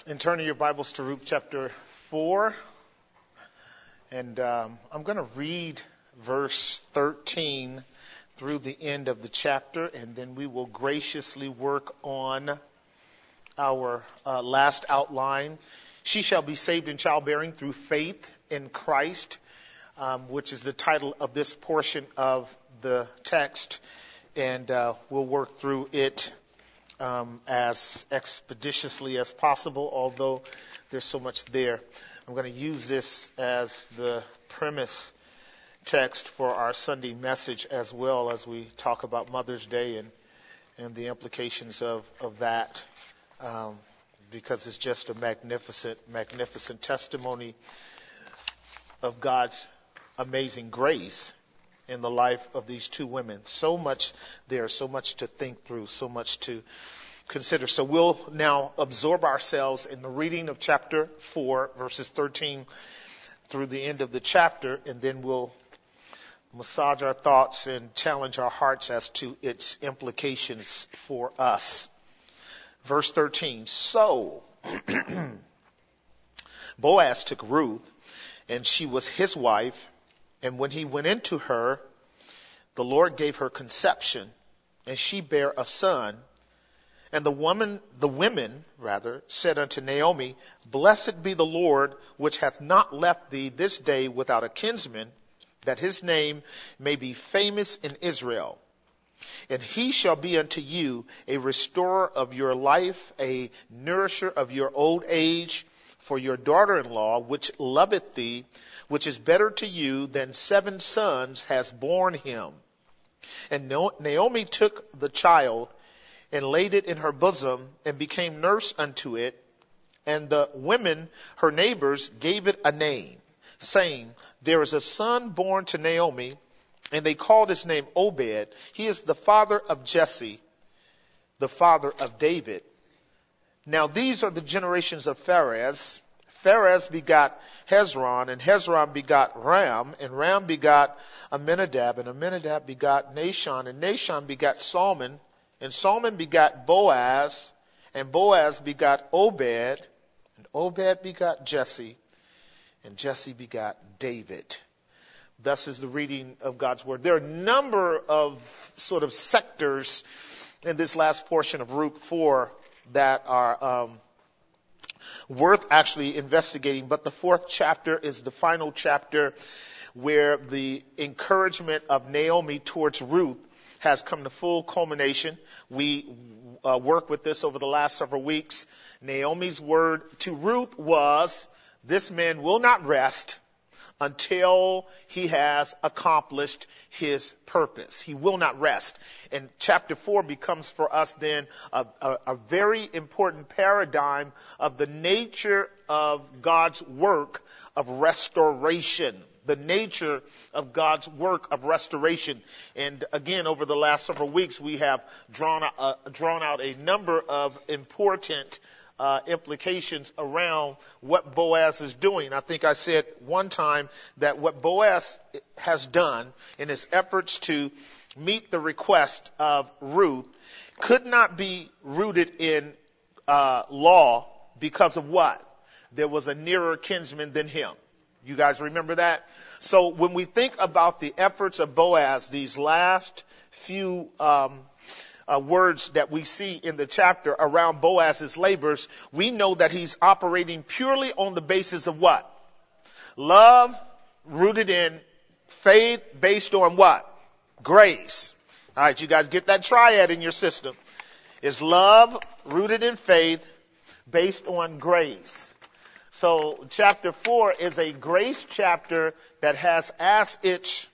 And turning your Bibles to Ruth chapter 4. And I'm going to read verse 13 through the end of the chapter, and then we will graciously work on our last outline. She shall be saved in childbearing through faith in Christ, which is the title of this portion of the text. And we'll work through it as expeditiously as possible, although there's so much there. I'm going to use this as the premise text for our Sunday message, as well as we talk about Mother's Day and the implications of that, because it's just a magnificent testimony of God's amazing grace in the life of these two women. So much there, so much to think through, so much to consider. So we'll now absorb ourselves in the reading of chapter 4, verses 13 through the end of the chapter, and then we'll massage our thoughts and challenge our hearts as to its implications for us. Verse 13, so Boaz took Ruth, and she was his wife. And when he went into her, the Lord gave her conception, and she bare a son. And the women said unto Naomi, Blessed be the Lord, which hath not left thee this day without a kinsman, that his name may be famous in Israel. And he shall be unto you a restorer of your life, a nourisher of your old age, for your daughter-in-law, which loveth thee, which is better to you than 7 sons, has borne him. And Naomi took the child and laid it in her bosom and became nurse unto it. And the women, her neighbors, gave it a name, saying, There is a son born to Naomi, and they called his name Obed. He is the father of Jesse, the father of David. Now these are the generations of Pharez. Pharez begot Hezron, and Hezron begot Ram, and Ram begot Amminadab, and Amminadab begot Nahshon, and Nahshon begot Salmon, and Salmon begot Boaz, and Boaz begot Obed, and Obed begot Jesse, and Jesse begot David. Thus is the reading of God's word. There are a number of sort of sectors in this last portion of Ruth 4 that are worth actually investigating. But the 4th chapter is the final chapter where the encouragement of Naomi towards Ruth has come to full culmination. We worked with this over the last several weeks. Naomi's word to Ruth was, this man will not rest until he has accomplished his purpose. He will not rest. And chapter 4 becomes for us then a very important paradigm of the nature of God's work of restoration. The nature of God's work of restoration. And again, over the last several weeks, we have drawn out a number of important implications around what Boaz is doing. I think I said one time that what Boaz has done in his efforts to meet the request of Ruth could not be rooted in law because of what? There was a nearer kinsman than him. You guys remember that? So when we think about the efforts of Boaz, these last few words that we see in the chapter around Boaz's labors, we know that he's operating purely on the basis of what? Love rooted in faith based on what? Grace. All right, you guys get that triad in your system. It's love rooted in faith based on grace. So chapter 4 is a grace chapter that has as its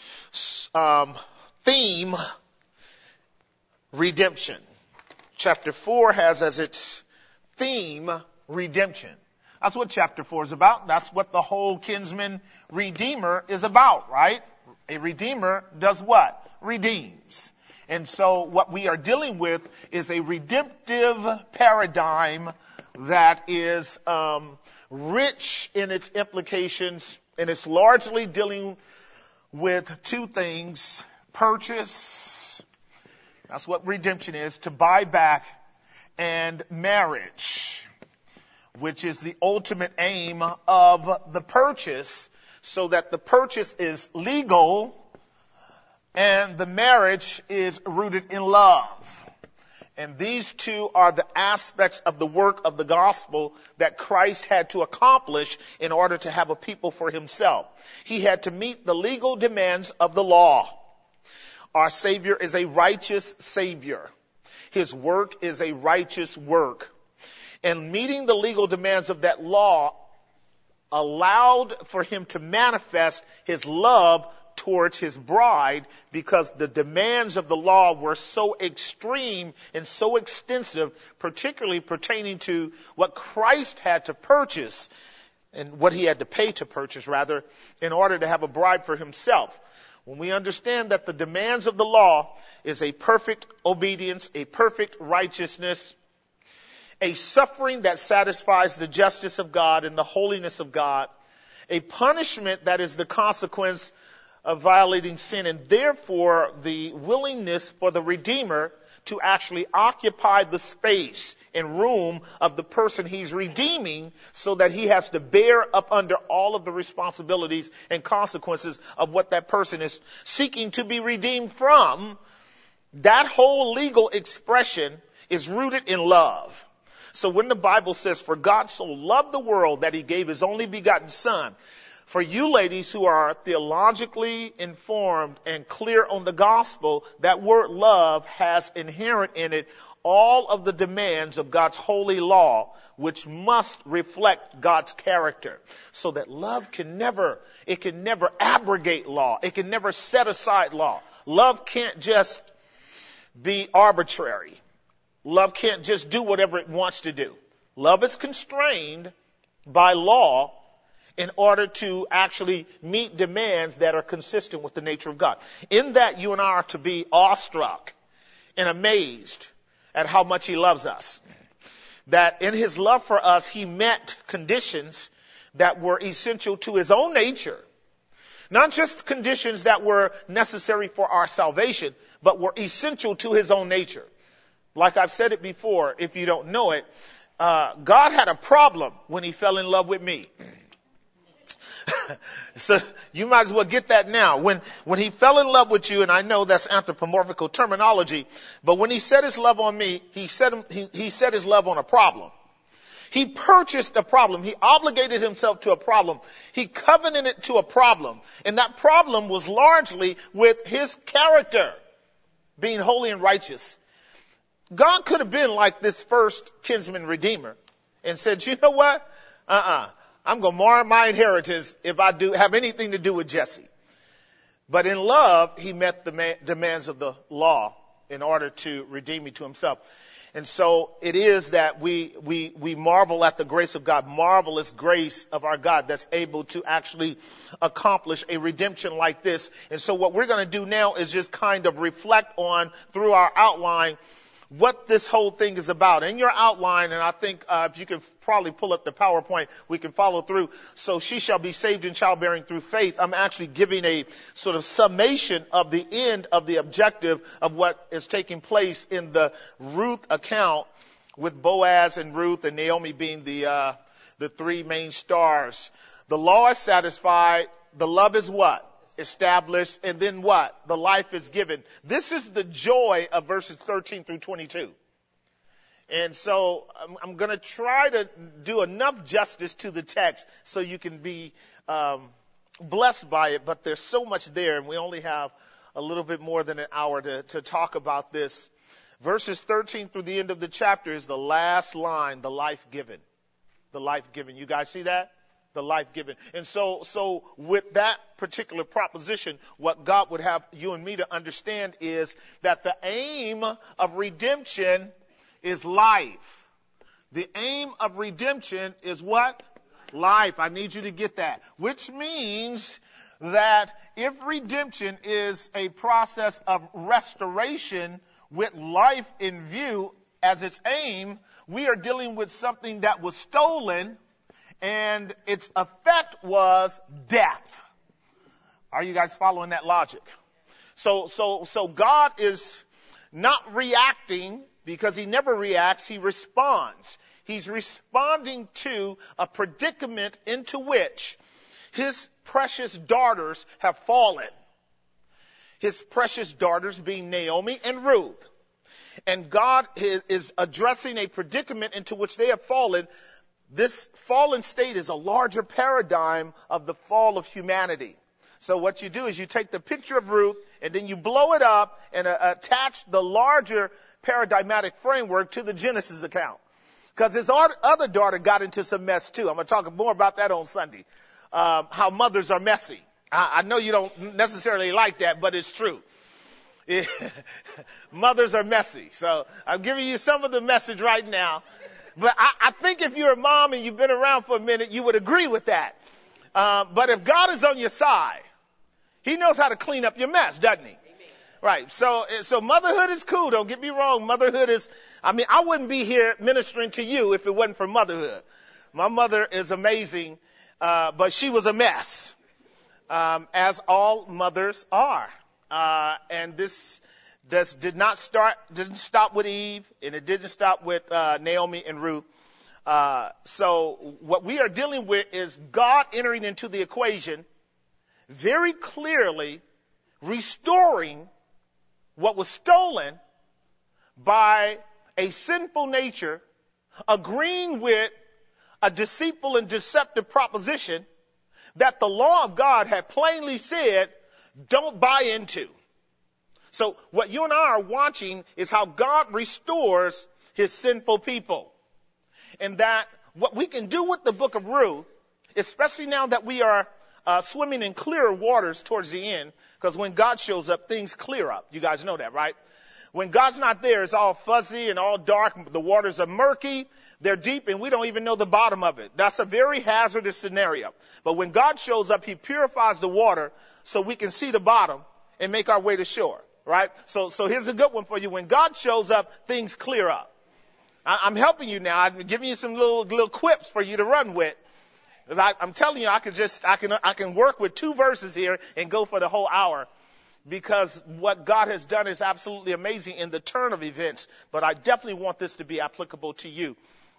theme redemption. Chapter 4 has as its theme redemption. That's what chapter 4 is about. That's what the whole kinsman redeemer is about, right? A redeemer does what? Redeems. And so what we are dealing with is a redemptive paradigm that is rich in its implications, and it's largely dealing with two things: purchase, that's what redemption is, to buy back, and marriage. which is the ultimate aim of the purchase, so that the purchase is legal and the marriage is rooted in love. And these two are the aspects of the work of the gospel that Christ had to accomplish in order to have a people for himself. He had to meet the legal demands of the law. Our Savior is a righteous Savior. His work is a righteous work. And meeting the legal demands of that law allowed for him to manifest his love towards his bride, because the demands of the law were so extreme and so extensive, particularly pertaining to what Christ had to purchase and what he had to pay to purchase, rather, in order to have a bride for himself. When we understand that the demands of the law is a perfect obedience, a perfect righteousness, a suffering that satisfies the justice of God and the holiness of God, a punishment that is the consequence of violating sin, and therefore the willingness for the Redeemer to actually occupy the space and room of the person he's redeeming, so that he has to bear up under all of the responsibilities and consequences of what that person is seeking to be redeemed from. That whole legal expression is rooted in love. So when the Bible says, "For God so loved the world that he gave his only begotten Son," for you ladies who are theologically informed and clear on the gospel, that word love has inherent in it all of the demands of God's holy law, which must reflect God's character. So that love can never abrogate law. It can never set aside law. Love can't just be arbitrary. Love can't just do whatever it wants to do. Love is constrained by law in order to actually meet demands that are consistent with the nature of God. In that, you and I are to be awestruck and amazed at how much he loves us. That in his love for us, he met conditions that were essential to his own nature. Not just conditions that were necessary for our salvation, but were essential to his own nature. Like I've said it before, if you don't know it, God had a problem when he fell in love with me. So you might as well get that now. When he fell in love with you, and I know that's anthropomorphical terminology, but when he set his love on me, he set his love on a problem. He purchased a problem. He obligated himself to a problem. He covenanted to a problem. And that problem was largely with his character being holy and righteous. God could have been like this first kinsman redeemer and said, "You know what? I'm going to mar my inheritance if I have anything to do with Jesse." But in love, he met the demands of the law in order to redeem me to himself. And so it is that we marvel at the grace of God, marvelous grace of our God that's able to actually accomplish a redemption like this. And so what we're going to do now is just kind of reflect on, through our outline, what this whole thing is about. In your outline, and I think if you can probably pull up the PowerPoint, we can follow through. So she shall be saved in childbearing through faith. I'm actually giving a sort of summation of the end of the objective of what is taking place in the Ruth account, with Boaz and Ruth and Naomi being the three main stars. The law is satisfied. The love is what? Established, and then what? The life is given. This is the joy of verses 13 through 22. And so I'm going to try to do enough justice to the text so you can be blessed by it, but there's so much there, and we only have a little bit more than an hour to talk about this. Verses 13 through the end of the chapter is the last line, the life given. The life given. You guys see that? The life given. And so with that particular proposition, what God would have you and me to understand is that the aim of redemption is life. The aim of redemption is what? Life. I need you to get that. Which means that if redemption is a process of restoration with life in view as its aim, we are dealing with something that was stolen, and its effect was death. Are you guys following that logic? So God is not reacting, because he never reacts, he responds. He's responding to a predicament into which his precious daughters have fallen. His precious daughters being Naomi and Ruth. And God is addressing a predicament into which they have fallen. This fallen state is a larger paradigm of the fall of humanity. So what you do is you take the picture of Ruth and then you blow it up and attach the larger paradigmatic framework to the Genesis account. Because his other daughter got into some mess too. I'm going to talk more about that on Sunday. How mothers are messy. I know you don't necessarily like that, but it's true. Mothers are messy. So I'm giving you some of the message right now. But I think if you're a mom and you've been around for a minute, you would agree with that. But if God is on your side, he knows how to clean up your mess, doesn't he? Amen. Right. So motherhood is cool. Don't get me wrong. Motherhood is, I wouldn't be here ministering to you if it wasn't for motherhood. My mother is amazing, but she was a mess, as all mothers are. And this didn't stop with Eve, and it didn't stop with Naomi and Ruth. So what we are dealing with is God entering into the equation, very clearly restoring what was stolen by a sinful nature, agreeing with a deceitful and deceptive proposition that the law of God had plainly said, don't buy into. So what you and I are watching is how God restores his sinful people. And that what we can do with the book of Ruth, especially now that we are swimming in clearer waters towards the end, because when God shows up, things clear up. You guys know that, right? When God's not there, it's all fuzzy and all dark. The waters are murky. They're deep, and we don't even know the bottom of it. That's a very hazardous scenario. But when God shows up, he purifies the water so we can see the bottom and make our way to shore, right? So here's a good one for you. When God shows up, things clear up. I'm helping you now. I'm giving you some little quips for you to run with. Because I'm telling you, I can work with 2 verses here and go for the whole hour. Because what God has done is absolutely amazing in the turn of events. But I definitely want this to be applicable to you.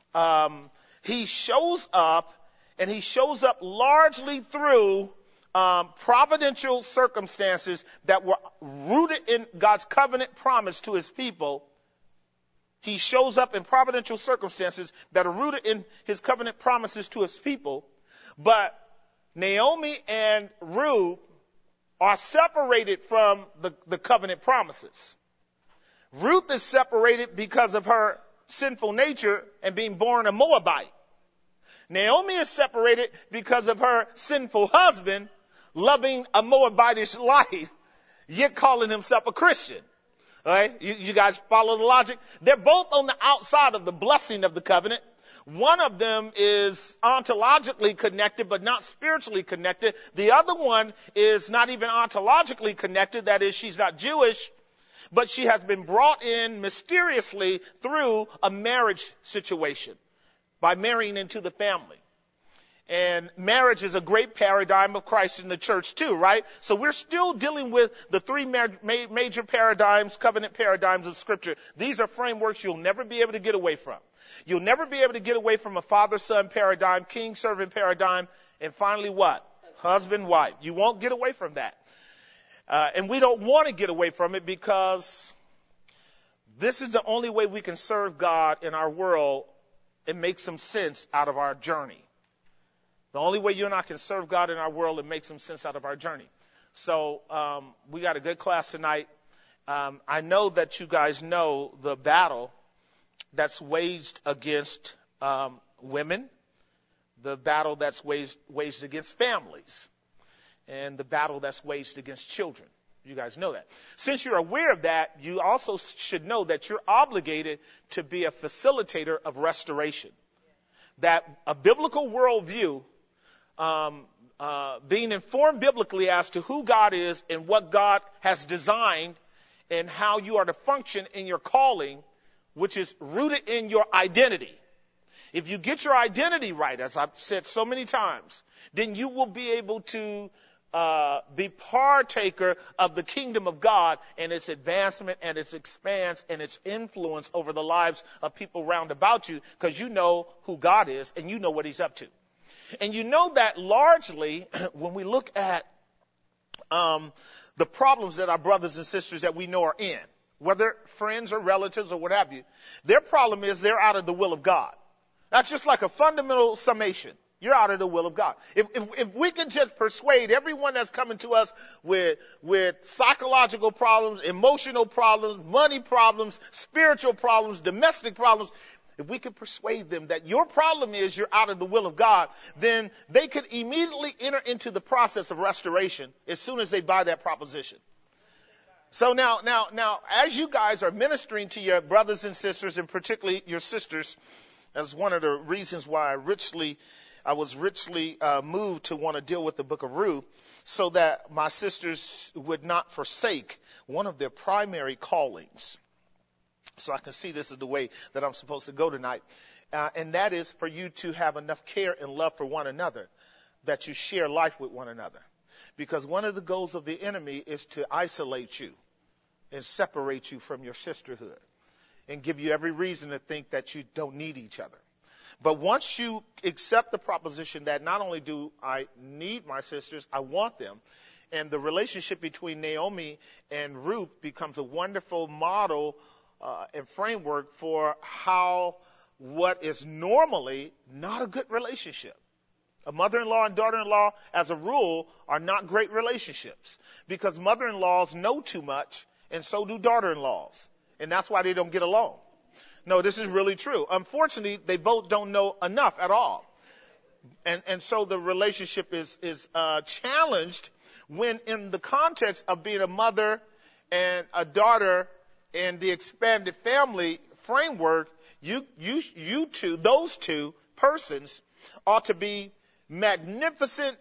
He shows up, and he shows up largely through providential circumstances that were rooted in God's covenant promise to his people. He shows up in providential circumstances that are rooted in his covenant promises to his people. But Naomi and Ruth are separated from the covenant promises. Ruth is separated because of her sinful nature and being born a Moabite. Naomi is separated because of her sinful husband loving a Moabitish life, yet calling himself a Christian. All right? You guys follow the logic? They're both on the outside of the blessing of the covenant. One of them is ontologically connected, but not spiritually connected. The other one is not even ontologically connected. That is, she's not Jewish, but she has been brought in mysteriously through a marriage situation by marrying into the family. And marriage is a great paradigm of Christ in the church too, right? So we're still dealing with the 3 major paradigms, covenant paradigms of Scripture. These are frameworks you'll never be able to get away from. You'll never be able to get away from a father-son paradigm, king-servant paradigm, and finally what? Husband-wife. You won't get away from that. And we don't want to get away from it because this is the only way we can serve God in our world and make some sense out of our journey. The only way you and I can serve God in our world and make some sense out of our journey. So we got a good class tonight. I know that you guys know the battle that's waged against women, the battle that's waged against families, and the battle that's waged against children. You guys know that. Since you're aware of that, you also should know that you're obligated to be a facilitator of restoration. That a biblical worldview, being informed biblically as to who God is and what God has designed and how you are to function in your calling, which is rooted in your identity. If you get your identity right, as I've said so many times, then you will be able to be partaker of the kingdom of God and its advancement and its expanse and its influence over the lives of people round about you, because you know who God is and you know what he's up to. And you know that largely when we look at the problems that our brothers and sisters that we know are in, whether friends or relatives or what have you, their problem is they're out of the will of God. That's just like a fundamental summation. You're out of the will of God. If we could just persuade everyone that's coming to us with psychological problems, emotional problems, money problems, spiritual problems, domestic problems, if we could persuade them that your problem is you're out of the will of God, then they could immediately enter into the process of restoration as soon as they buy that proposition. So now, as you guys are ministering to your brothers and sisters, and particularly your sisters, that's one of the reasons why I was richly moved to want to deal with the book of Ruth, so that my sisters would not forsake one of their primary callings. So I can see this is the way that I'm supposed to go tonight. And that is for you to have enough care and love for one another that you share life with one another. Because one of the goals of the enemy is to isolate you and separate you from your sisterhood and give you every reason to think that you don't need each other. But once you accept the proposition that not only do I need my sisters, I want them, and the relationship between Naomi and Ruth becomes a wonderful model and framework for how what is normally not a good relationship. A mother-in-law and daughter-in-law, as a rule, are not great relationships because mother-in-laws know too much and so do daughter-in-laws. And that's why they don't get along. No, this is really true. Unfortunately, they both don't know enough at all. And so the relationship is challenged when in the context of being a mother and a daughter and the expanded family framework, you two, those two persons ought to be magnificent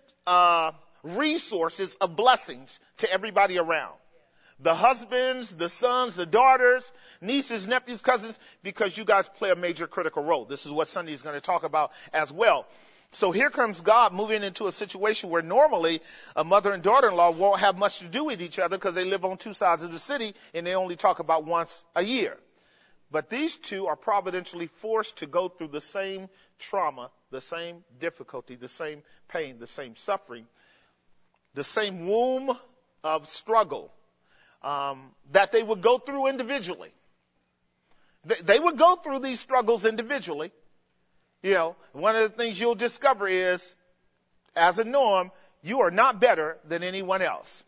resources of blessings to everybody around. The husbands, the sons, the daughters, nieces, nephews, cousins, because you guys play a major critical role. This is what Sunday is going to talk about as well. So here comes God moving into a situation where normally a mother and daughter-in-law won't have much to do with each other because they live on two sides of the city and they only talk about once a year. But these two are providentially forced to go through the same trauma, the same difficulty, the same pain, the same suffering, the same womb of struggle that they would go through individually. They would go through these struggles individually. You know, one of the things you'll discover is, as a norm, you are not better than anyone else.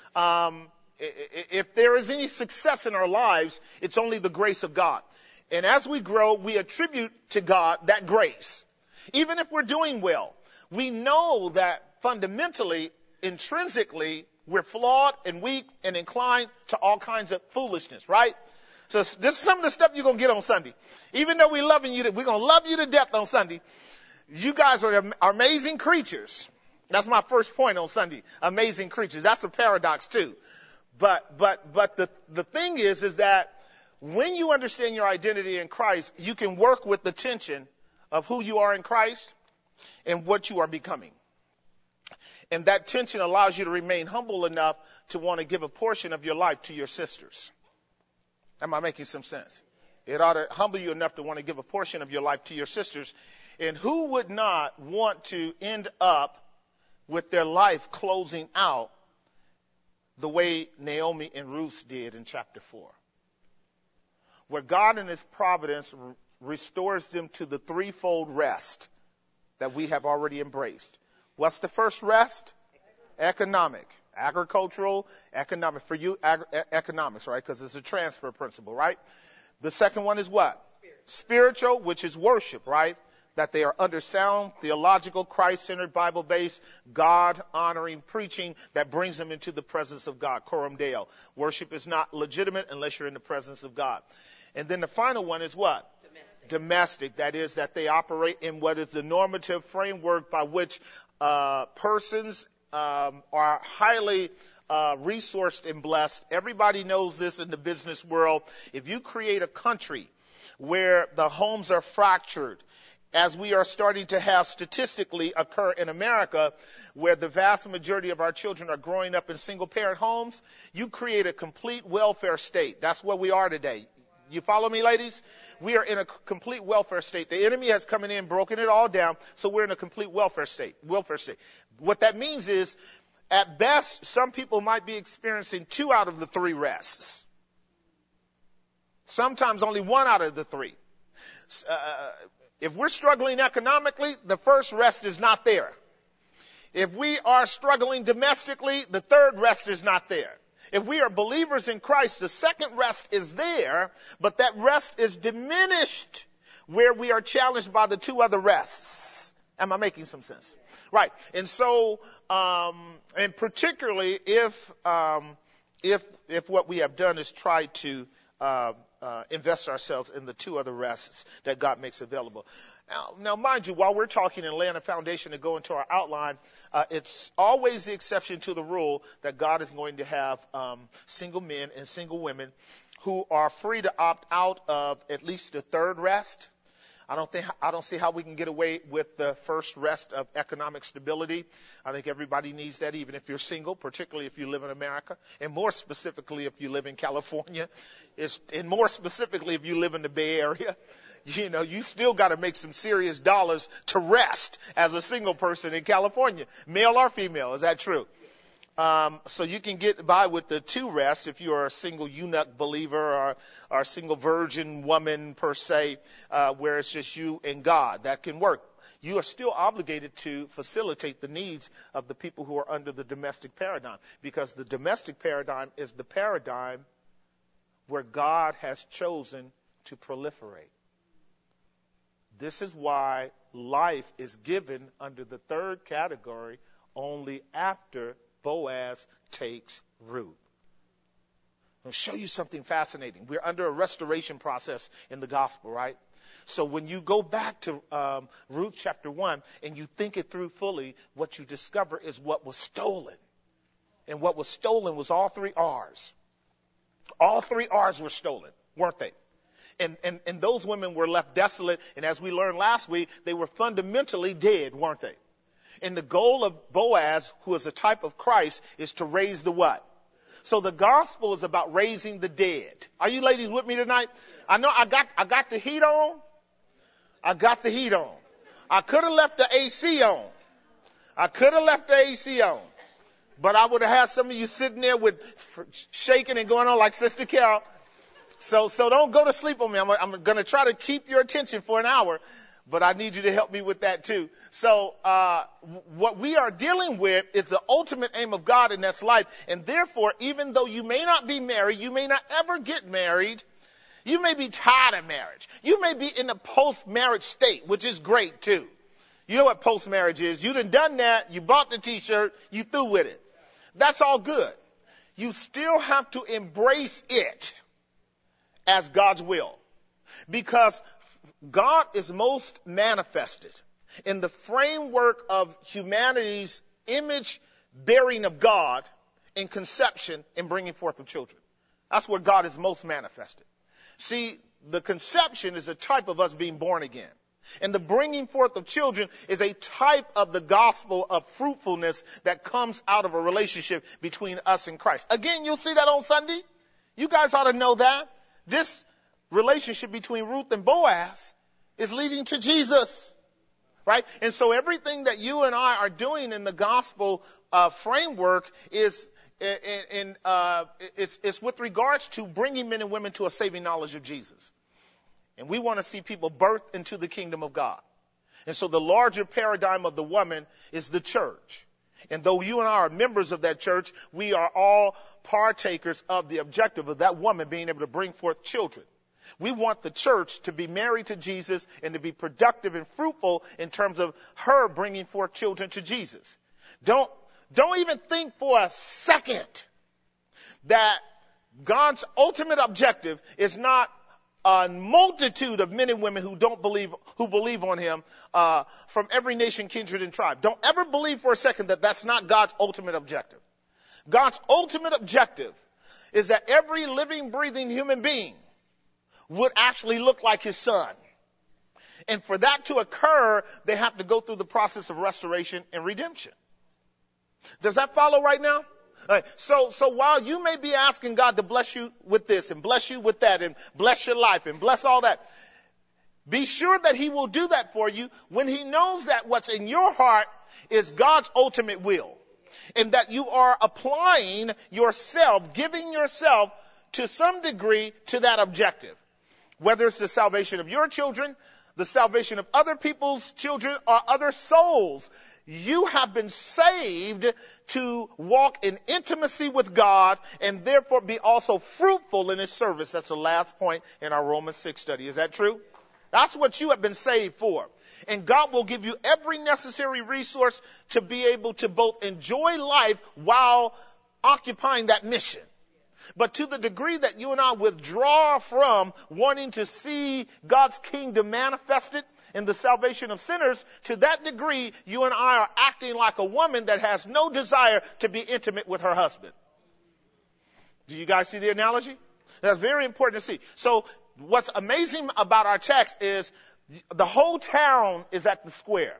If there is any success in our lives, it's only the grace of God. And as we grow, we attribute to God that grace. Even if we're doing well, we know that fundamentally, intrinsically, we're flawed and weak and inclined to all kinds of foolishness, right? So this is some of the stuff you're going to get on Sunday. Even though we're going to love you to death on Sunday. You guys are amazing creatures. That's my first point on Sunday. Amazing creatures. That's a paradox too. But the thing is that when you understand your identity in Christ, you can work with the tension of who you are in Christ and what you are becoming. And that tension allows you to remain humble enough to want to give a portion of your life to your sisters. Am I making some sense? It ought to humble you enough to want to give a portion of your life to your sisters. And who would not want to end up with their life closing out the way Naomi and Ruth did in chapter 4? Where God in his providence restores them to the threefold rest that we have already embraced. What's the first rest? Economic. Agricultural, economic. For you, economics, right? Because it's a transfer principle, right? The second one is what? Spiritual, which is worship, right? That they are under sound, theological, Christ-centered, Bible-based, God-honoring preaching that brings them into the presence of God. Coram Deo. Worship is not legitimate unless you're in the presence of God. And then the final one is what? Domestic. That is that they operate in what is the normative framework by which persons are highly resourced and blessed. Everybody knows this in the business world. If you create a country where the homes are fractured as we are starting to have statistically occur in America, where the vast majority of our children are growing up in single-parent homes, you create a complete welfare state. That's where we are today. You follow me, ladies? We are in a complete welfare state. The enemy has come in and broken it all down, so we're in a complete welfare state. What that means is, at best, some people might be experiencing 2 out of the 3 rests. Sometimes only 1 out of the 3. If we're struggling economically, the first rest is not there. If we are struggling domestically, the third rest is not there. If we are believers in Christ, the second rest is there, but that rest is diminished where we are challenged by the 2 other rests. Am I making some sense? Right. And so, and particularly if what we have done is try to invest ourselves in the 2 other rests that God makes available. Now, mind you, while we're talking and laying a foundation to go into our outline, it's always the exception to the rule that God is going to have single men and single women who are free to opt out of at least the third rest. I don't see how we can get away with the first rest of economic stability. I think everybody needs that, even if you're single, particularly if you live in America, and more specifically if you live in California, and more specifically if you live in the Bay Area. You know, you still got to make some serious dollars to rest as a single person in California, male or female. Is that true? So you can get by with the 2 rests if you are a single eunuch believer or a single virgin woman per se, where it's just you and God. That can work. You are still obligated to facilitate the needs of the people who are under the domestic paradigm, because the domestic paradigm is the paradigm where God has chosen to proliferate. This is why life is given under the third category only after Boaz takes Ruth. I'll show you something fascinating. We're under a restoration process in the gospel, right? So when you go back to Ruth chapter 1 and you think it through fully, what you discover is what was stolen. And what was stolen was all 3 R's. All 3 R's were stolen, weren't they? And those women were left desolate. And as we learned last week, they were fundamentally dead, weren't they? And the goal of Boaz, who is a type of Christ, is to raise the what? So the gospel is about raising the dead. Are you ladies with me tonight? I know I got the heat on. I got the heat on. I could have left the AC on. But I would have had some of you sitting there with shaking and going on like Sister Carol. So don't go to sleep on me. I'm going to try to keep your attention for an hour, but I need you to help me with that too. So what we are dealing with is the ultimate aim of God in this life. And therefore, even though you may not be married, you may not ever get married, you may be tired of marriage. You may be in a post-marriage state, which is great too. You know what post-marriage is. You done that. You bought the t-shirt. You through with it. That's all good. You still have to embrace it as God's will, because God is most manifested in the framework of humanity's image bearing of God in conception and bringing forth of children. That's where God is most manifested. See, the conception is a type of us being born again. And the bringing forth of children is a type of the gospel of fruitfulness that comes out of a relationship between us and Christ. Again, you'll see that on Sunday. You guys ought to know that. This relationship between Ruth and Boaz is leading to Jesus, right? And so everything that you and I are doing in the gospel framework is it's with regards to bringing men and women to a saving knowledge of Jesus. And we want to see people birthed into the kingdom of God. And so the larger paradigm of the woman is the church. And though you and I are members of that church, we are all partakers of the objective of that woman being able to bring forth children. We want the church to be married to Jesus and to be productive and fruitful in terms of her bringing forth children to Jesus. Don't even think for a second that God's ultimate objective is not a multitude of men and women who believe on him from every nation, kindred, and tribe. Don't ever believe for a second that that's not God's ultimate objective. God's ultimate objective is that every living, breathing human being would actually look like his son. And for that to occur, they have to go through the process of restoration and redemption. Does that follow right now? All right. So while you may be asking God to bless you with this and bless you with that and bless your life and bless all that, be sure that he will do that for you when he knows that what's in your heart is God's ultimate will, and that you are applying yourself, giving yourself to some degree to that objective, whether it's the salvation of your children, the salvation of other people's children, or other souls. You have been saved to walk in intimacy with God and therefore be also fruitful in his service. That's the last point in our Romans 6 study. Is that true? That's what you have been saved for. And God will give you every necessary resource to be able to both enjoy life while occupying that mission. But to the degree that you and I withdraw from wanting to see God's kingdom manifested in the salvation of sinners, to that degree, you and I are acting like a woman that has no desire to be intimate with her husband. Do you guys see the analogy? That's very important to see. So what's amazing about our text is the whole town is at the square.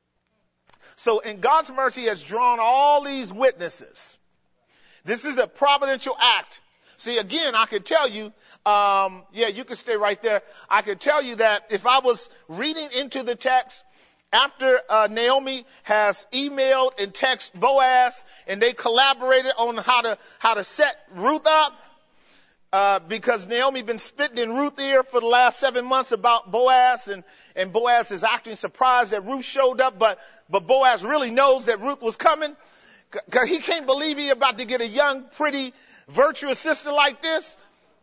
So in God's mercy, he has drawn all these witnesses. This is a providential act. See, again, I could tell you, you can stay right there. I could tell you that if I was reading into the text after Naomi has emailed and texted Boaz and they collaborated on how to set Ruth up, because Naomi been spitting in Ruth's ear for the last 7 months about Boaz, and Boaz is acting surprised that Ruth showed up, but Boaz really knows that Ruth was coming. Cause he can't believe he about to get a young, pretty, virtuous sister like this.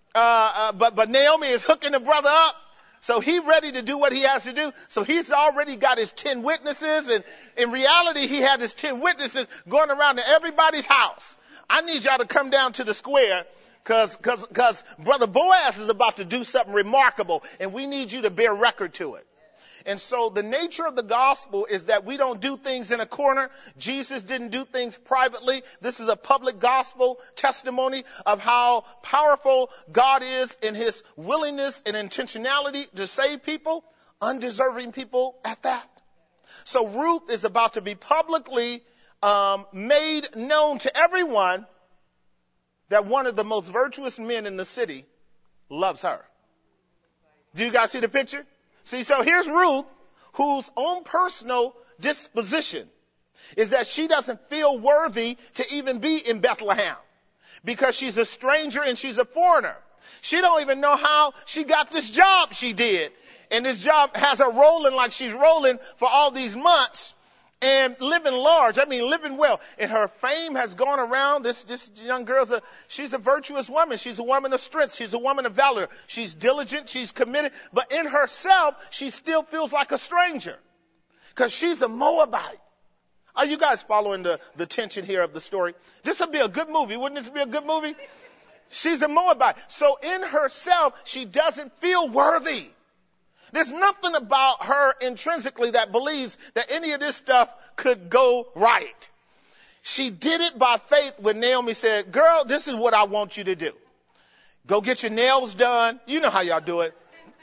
But Naomi is hooking the brother up. So he ready to do what he has to do. So he's already got his 10 witnesses. And in reality, he had his 10 witnesses going around to everybody's house. I need y'all to come down to the square cause brother Boaz is about to do something remarkable and we need you to bear record to it. And so the nature of the gospel is that we don't do things in a corner. Jesus didn't do things privately. This is a public gospel testimony of how powerful God is in his willingness and intentionality to save people, undeserving people at that. So Ruth is about to be publicly made known to everyone that one of the most virtuous men in the city loves her. Do you guys see the picture? See, so here's Ruth, whose own personal disposition is that she doesn't feel worthy to even be in Bethlehem because she's a stranger and she's a foreigner. She don't even know how she got this job she did. And this job has her rolling like she's rolling for all these months and living large. I mean, living well. And her fame has gone around. This young girl's she's a virtuous woman. She's a woman of strength. She's a woman of valor. She's diligent. She's committed. But in herself, she still feels like a stranger because she's a Moabite. Are you guys following the tension here of the story? This would be a good movie. Wouldn't this be a good movie? She's a Moabite. So in herself, she doesn't feel worthy. There's nothing about her intrinsically that believes that any of this stuff could go right. She did it by faith when Naomi said, girl, this is what I want you to do. Go get your nails done. You know how y'all do it.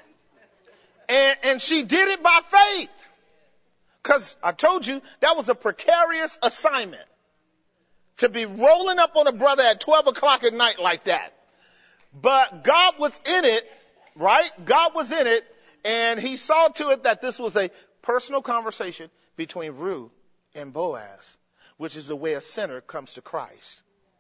And she did it by faith. Because I told you that was a precarious assignment. To be rolling up on a brother at 12 o'clock at night like that. But God was in it, right? God was in it. And he saw to it that this was a personal conversation between Ruth and Boaz, which is the way a sinner comes to Christ.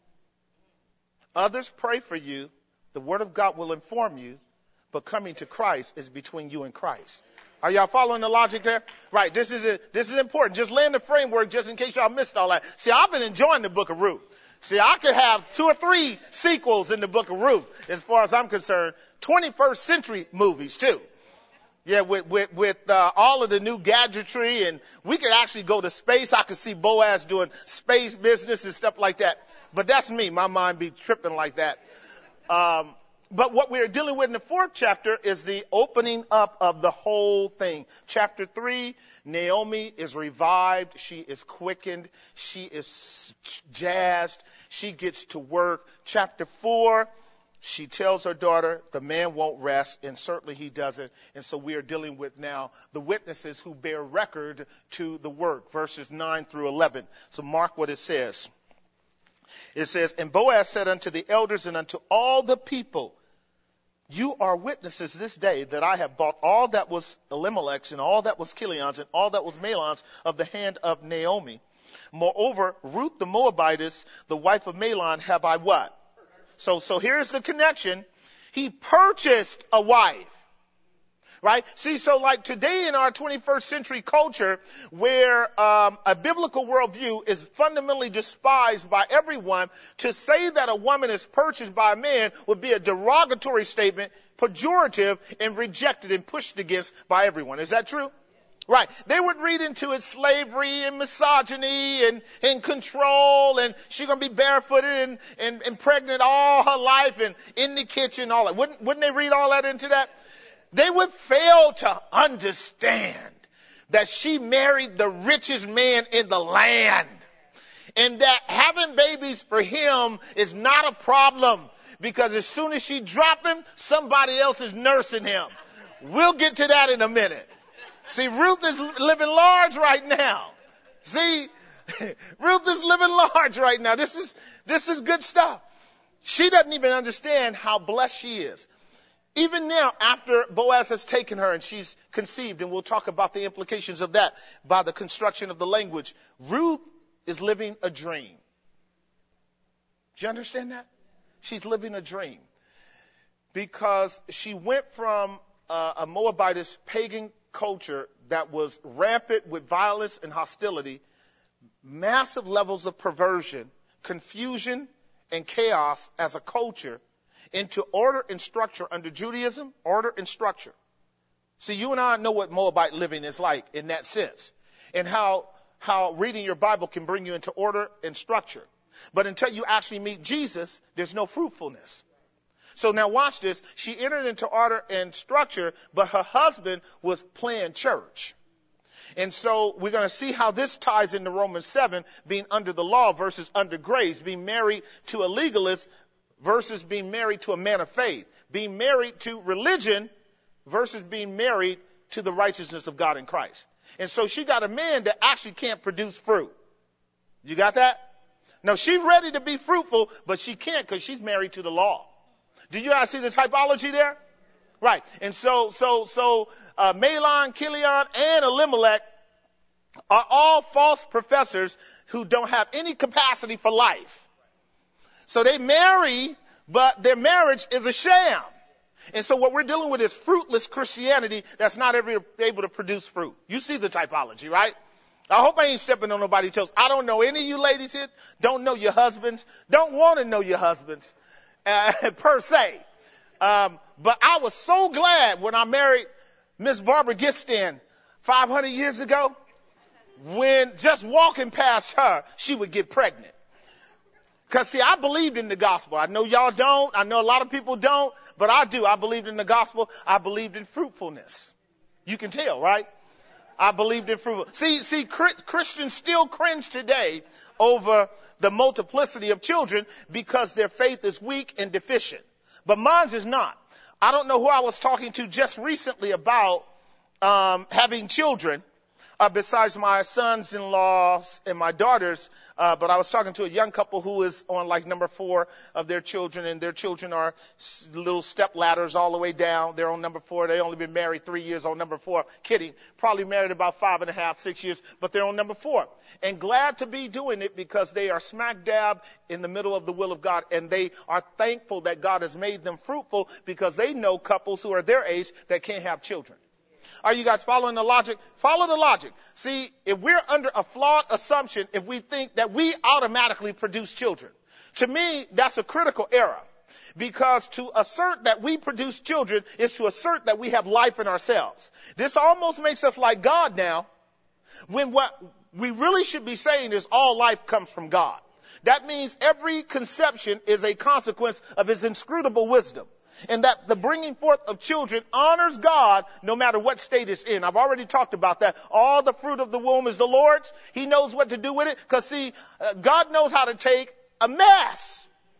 Others pray for you. The word of God will inform you. But coming to Christ is between you and Christ. Are y'all following the logic there? Right. This is important. Just laying the framework just in case y'all missed all that. See, I've been enjoying the book of Ruth. See, I could have 2 or 3 sequels in the book of Ruth as far as I'm concerned. 21st century movies too. Yeah, with all of the new gadgetry, and we could actually go to space. I could see Boaz doing space business and stuff like that. But that's me. My mind be tripping like that. But what we're dealing with in the 4th chapter is the opening up of the whole thing. Chapter 3, Naomi is revived. She is quickened. She is jazzed. She gets to work. Chapter 4, she tells her daughter the man won't rest, and certainly he doesn't. And so we are dealing with now the witnesses who bear record to the work, verses 9 through 11. So mark what it says. It says, and Boaz said unto the elders and unto all the people, you are witnesses this day that I have bought all that was Elimelech's and all that was Kilion's and all that was Mahlon's of the hand of Naomi. Moreover, Ruth the Moabitess, the wife of Mahlon, have I what? So here's the connection. He purchased a wife. Right? See, so like today in our 21st century culture, where a biblical worldview is fundamentally despised by everyone, to say that a woman is purchased by a man would be a derogatory statement, pejorative, and rejected and pushed against by everyone. Is that true? Right. They would read into it slavery and misogyny and control, and she's going to be barefooted and pregnant all her life and in the kitchen, all that. Wouldn't they read all that into that? They would fail to understand that she married the richest man in the land, and that having babies for him is not a problem, because as soon as she drop him, somebody else is nursing him. We'll get to that in a minute. See, Ruth is living large right now. See, Ruth is living large right now. This is good stuff. She doesn't even understand how blessed she is. Even now, after Boaz has taken her and she's conceived, and we'll talk about the implications of that by the construction of the language, Ruth is living a dream. Do you understand that? She's living a dream. Because she went from a Moabitess pagan culture that was rampant with violence and hostility, massive levels of perversion, confusion, and chaos as a culture, into order and structure under Judaism, order and structure. See, you and I know what Moabite living is like in that sense, and how reading your Bible can bring you into order and structure. But until you actually meet Jesus, there's no fruitfulness. So now watch this. She entered into order and structure, but her husband was playing church. And so we're going to see how this ties into Romans 7, being under the law versus under grace, being married to a legalist versus being married to a man of faith, being married to religion versus being married to the righteousness of God in Christ. And so she got a man that actually can't produce fruit. You got that? No, she's ready to be fruitful, but she can't because she's married to the law. Do you guys see the typology there? Right. And so Mahlon, Kilion, and Elimelech are all false professors who don't have any capacity for life. So they marry, but their marriage is a sham. And so what we're dealing with is fruitless Christianity that's not ever able to produce fruit. You see the typology, right? I hope I ain't stepping on nobody's toes. I don't know any of you ladies here. Don't know your husbands. Don't want to know your husbands, per se. But I was so glad when I married Miss Barbara Gistan 500 years ago, when just walking past her, she would get pregnant. Because, see, I believed in the gospel. I know y'all don't. I know a lot of people don't, but I do. I believed in the gospel. I believed in fruitfulness. You can tell, right? I believed in fruitfulness. See, Christians still cringe today over the multiplicity of children because their faith is weak and deficient. But mine is not. I don't know who I was talking to just recently about having children. Besides my sons-in-laws and my daughters, but I was talking to a young couple who is on like number 4 of their children, and their children are little step ladders all the way down. They're on number 4. They only been married 3 years on number 4. Kidding. Probably married about 5.5, 6 years, but they're on number 4. And glad to be doing it because they are smack dab in the middle of the will of God, and they are thankful that God has made them fruitful because they know couples who are their age that can't have children. Are you guys following the logic? Follow the logic. See, if we're under a flawed assumption, if we think that we automatically produce children, to me, that's a critical error. Because to assert that we produce children is to assert that we have life in ourselves. This almost makes us like God now, when what we really should be saying is all life comes from God. That means every conception is a consequence of his inscrutable wisdom. And that the bringing forth of children honors God no matter what state it's in. I've already talked about that. All the fruit of the womb is the Lord's. He knows what to do with it. Because, see, God knows how to take a mess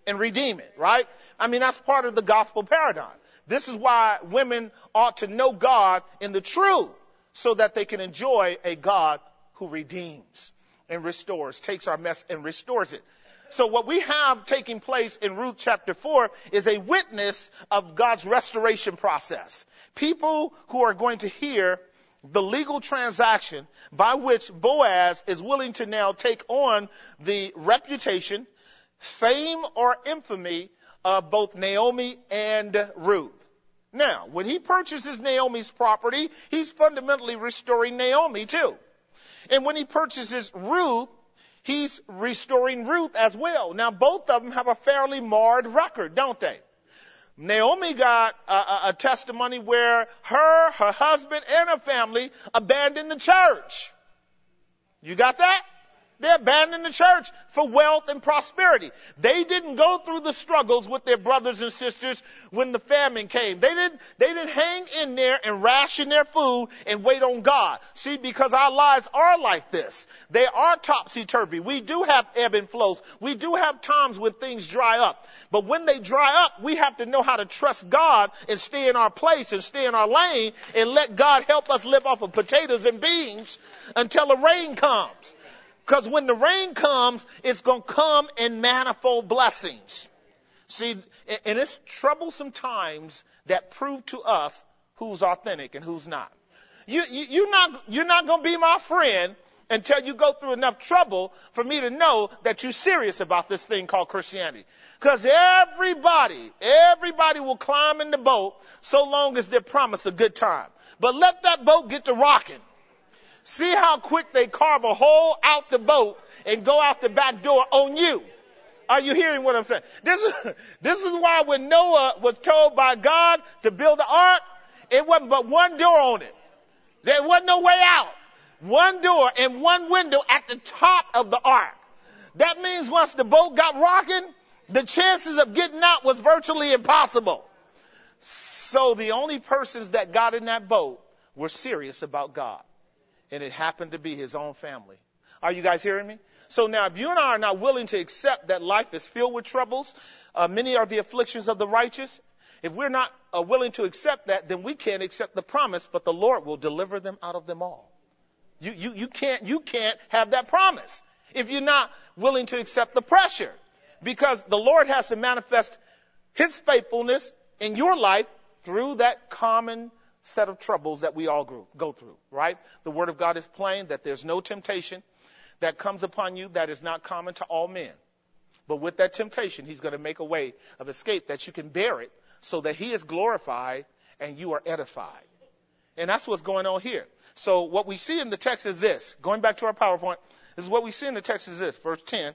and redeem it, right? I mean, that's part of the gospel paradigm. This is why women ought to know God in the truth so that they can enjoy a God who redeems and restores, takes our mess and restores it. So what we have taking place in Ruth chapter 4 is a witness of God's restoration process. People who are going to hear the legal transaction by which Boaz is willing to now take on the reputation, fame, or infamy of both Naomi and Ruth. Now, when he purchases Naomi's property, he's fundamentally restoring Naomi too. And when he purchases Ruth, he's restoring Ruth as well. Now, both of them have a fairly marred record, don't they? Naomi got a testimony where her husband, and her family abandoned the church. You got that? They abandoned the church for wealth and prosperity. They didn't go through the struggles with their brothers and sisters when the famine came. They didn't hang in there and ration their food and wait on God. See, because our lives are like this. They are topsy-turvy. We do have ebb and flows. We do have times when things dry up. But when they dry up, we have to know how to trust God and stay in our place and stay in our lane and let God help us live off of potatoes and beans until the rain comes. Because when the rain comes, it's going to come in manifold blessings. See, and it's troublesome times that prove to us who's authentic and who's not. You're not going to be my friend until you go through enough trouble for me to know that you're serious about this thing called Christianity. Because everybody will climb in the boat so long as they're promised a good time. But let that boat get to rocking. See how quick they carve a hole out the boat and go out the back door on you. Are you hearing what I'm saying? This is why when Noah was told by God to build the ark, it wasn't but one door on it. There wasn't no way out. One door and one window at the top of the ark. That means once the boat got rocking, the chances of getting out was virtually impossible. So the only persons that got in that boat were serious about God. And it happened to be his own family. Are you guys hearing me? So now if you and I are not willing to accept that life is filled with troubles, many are the afflictions of the righteous. If we're not willing to accept that, then we can't accept the promise, but the Lord will deliver them out of them all. You can't have that promise if you're not willing to accept the pressure, because the Lord has to manifest his faithfulness in your life through that common set of troubles that we all go through, right? The word of God is plain that there's no temptation that comes upon you that is not common to all men. But with that temptation, he's going to make a way of escape that you can bear it so that he is glorified and you are edified. And that's what's going on here. So what we see in the text is this. Going back to our PowerPoint, this is what we see in the text is this, verse 10.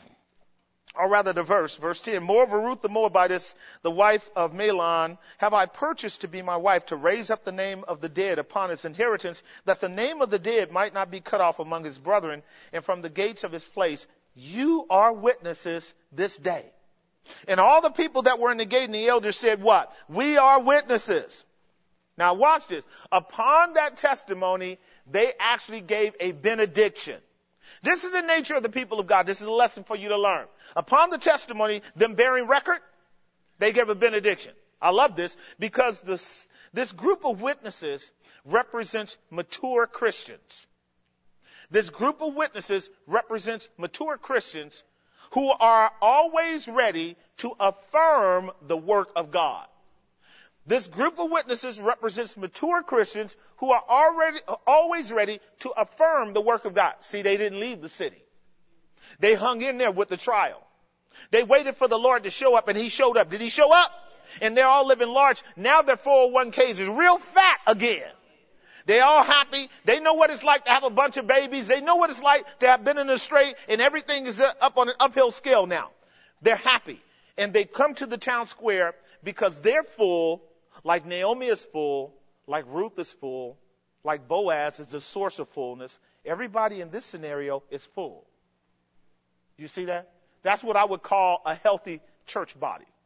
Or rather verse 10. Moreover, Ruth the Moabitess, the wife of Mahlon, have I purchased to be my wife, to raise up the name of the dead upon his inheritance, that the name of the dead might not be cut off among his brethren, and from the gates of his place. You are witnesses this day. And all the people that were in the gate and the elders said what? We are witnesses. Now watch this. Upon that testimony, they actually gave a benediction. This is the nature of the people of God. This is a lesson for you to learn. Upon the testimony, them bearing record, they gave a benediction. I love this because this group of witnesses represents mature Christians. This group of witnesses represents mature Christians who are always ready to affirm the work of God. This group of witnesses represents mature Christians who are always ready to affirm the work of God. See, they didn't leave the city. They hung in there with the trial. They waited for the Lord to show up, and he showed up. Did he show up? And they're all living large. Now their 401ks is real fat again. They're all happy. They know what it's like to have a bunch of babies. They know what it's like to have been in a straight, and everything is up on an uphill scale now. They're happy. And they come to the town square because they're full. Like Naomi is full, like Ruth is full, like Boaz is the source of fullness. Everybody in this scenario is full. You see that? That's what I would call a healthy church body.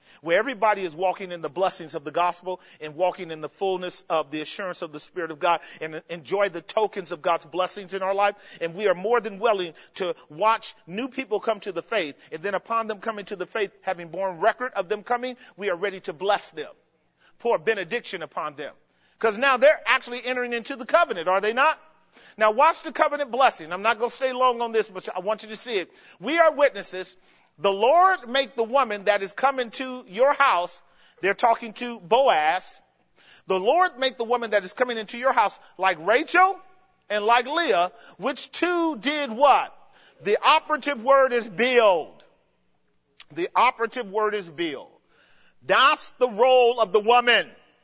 where everybody is walking in the blessings of the gospel and walking in the fullness of the assurance of the Spirit of God and enjoy the tokens of God's blessings in our life. And we are more than willing to watch new people come to the faith. And then upon them coming to the faith, having borne record of them coming, we are ready to bless them, pour benediction upon them. Because now they're actually entering into the covenant, are they not? Now watch the covenant blessing. I'm not going to stay long on this, but I want you to see it. We are witnesses. The Lord make the woman that is coming to your house, they're talking to Boaz. The Lord make the woman that is coming into your house like Rachel and like Leah, which two did what? The operative word is build. The operative word is build. That's the role of the woman.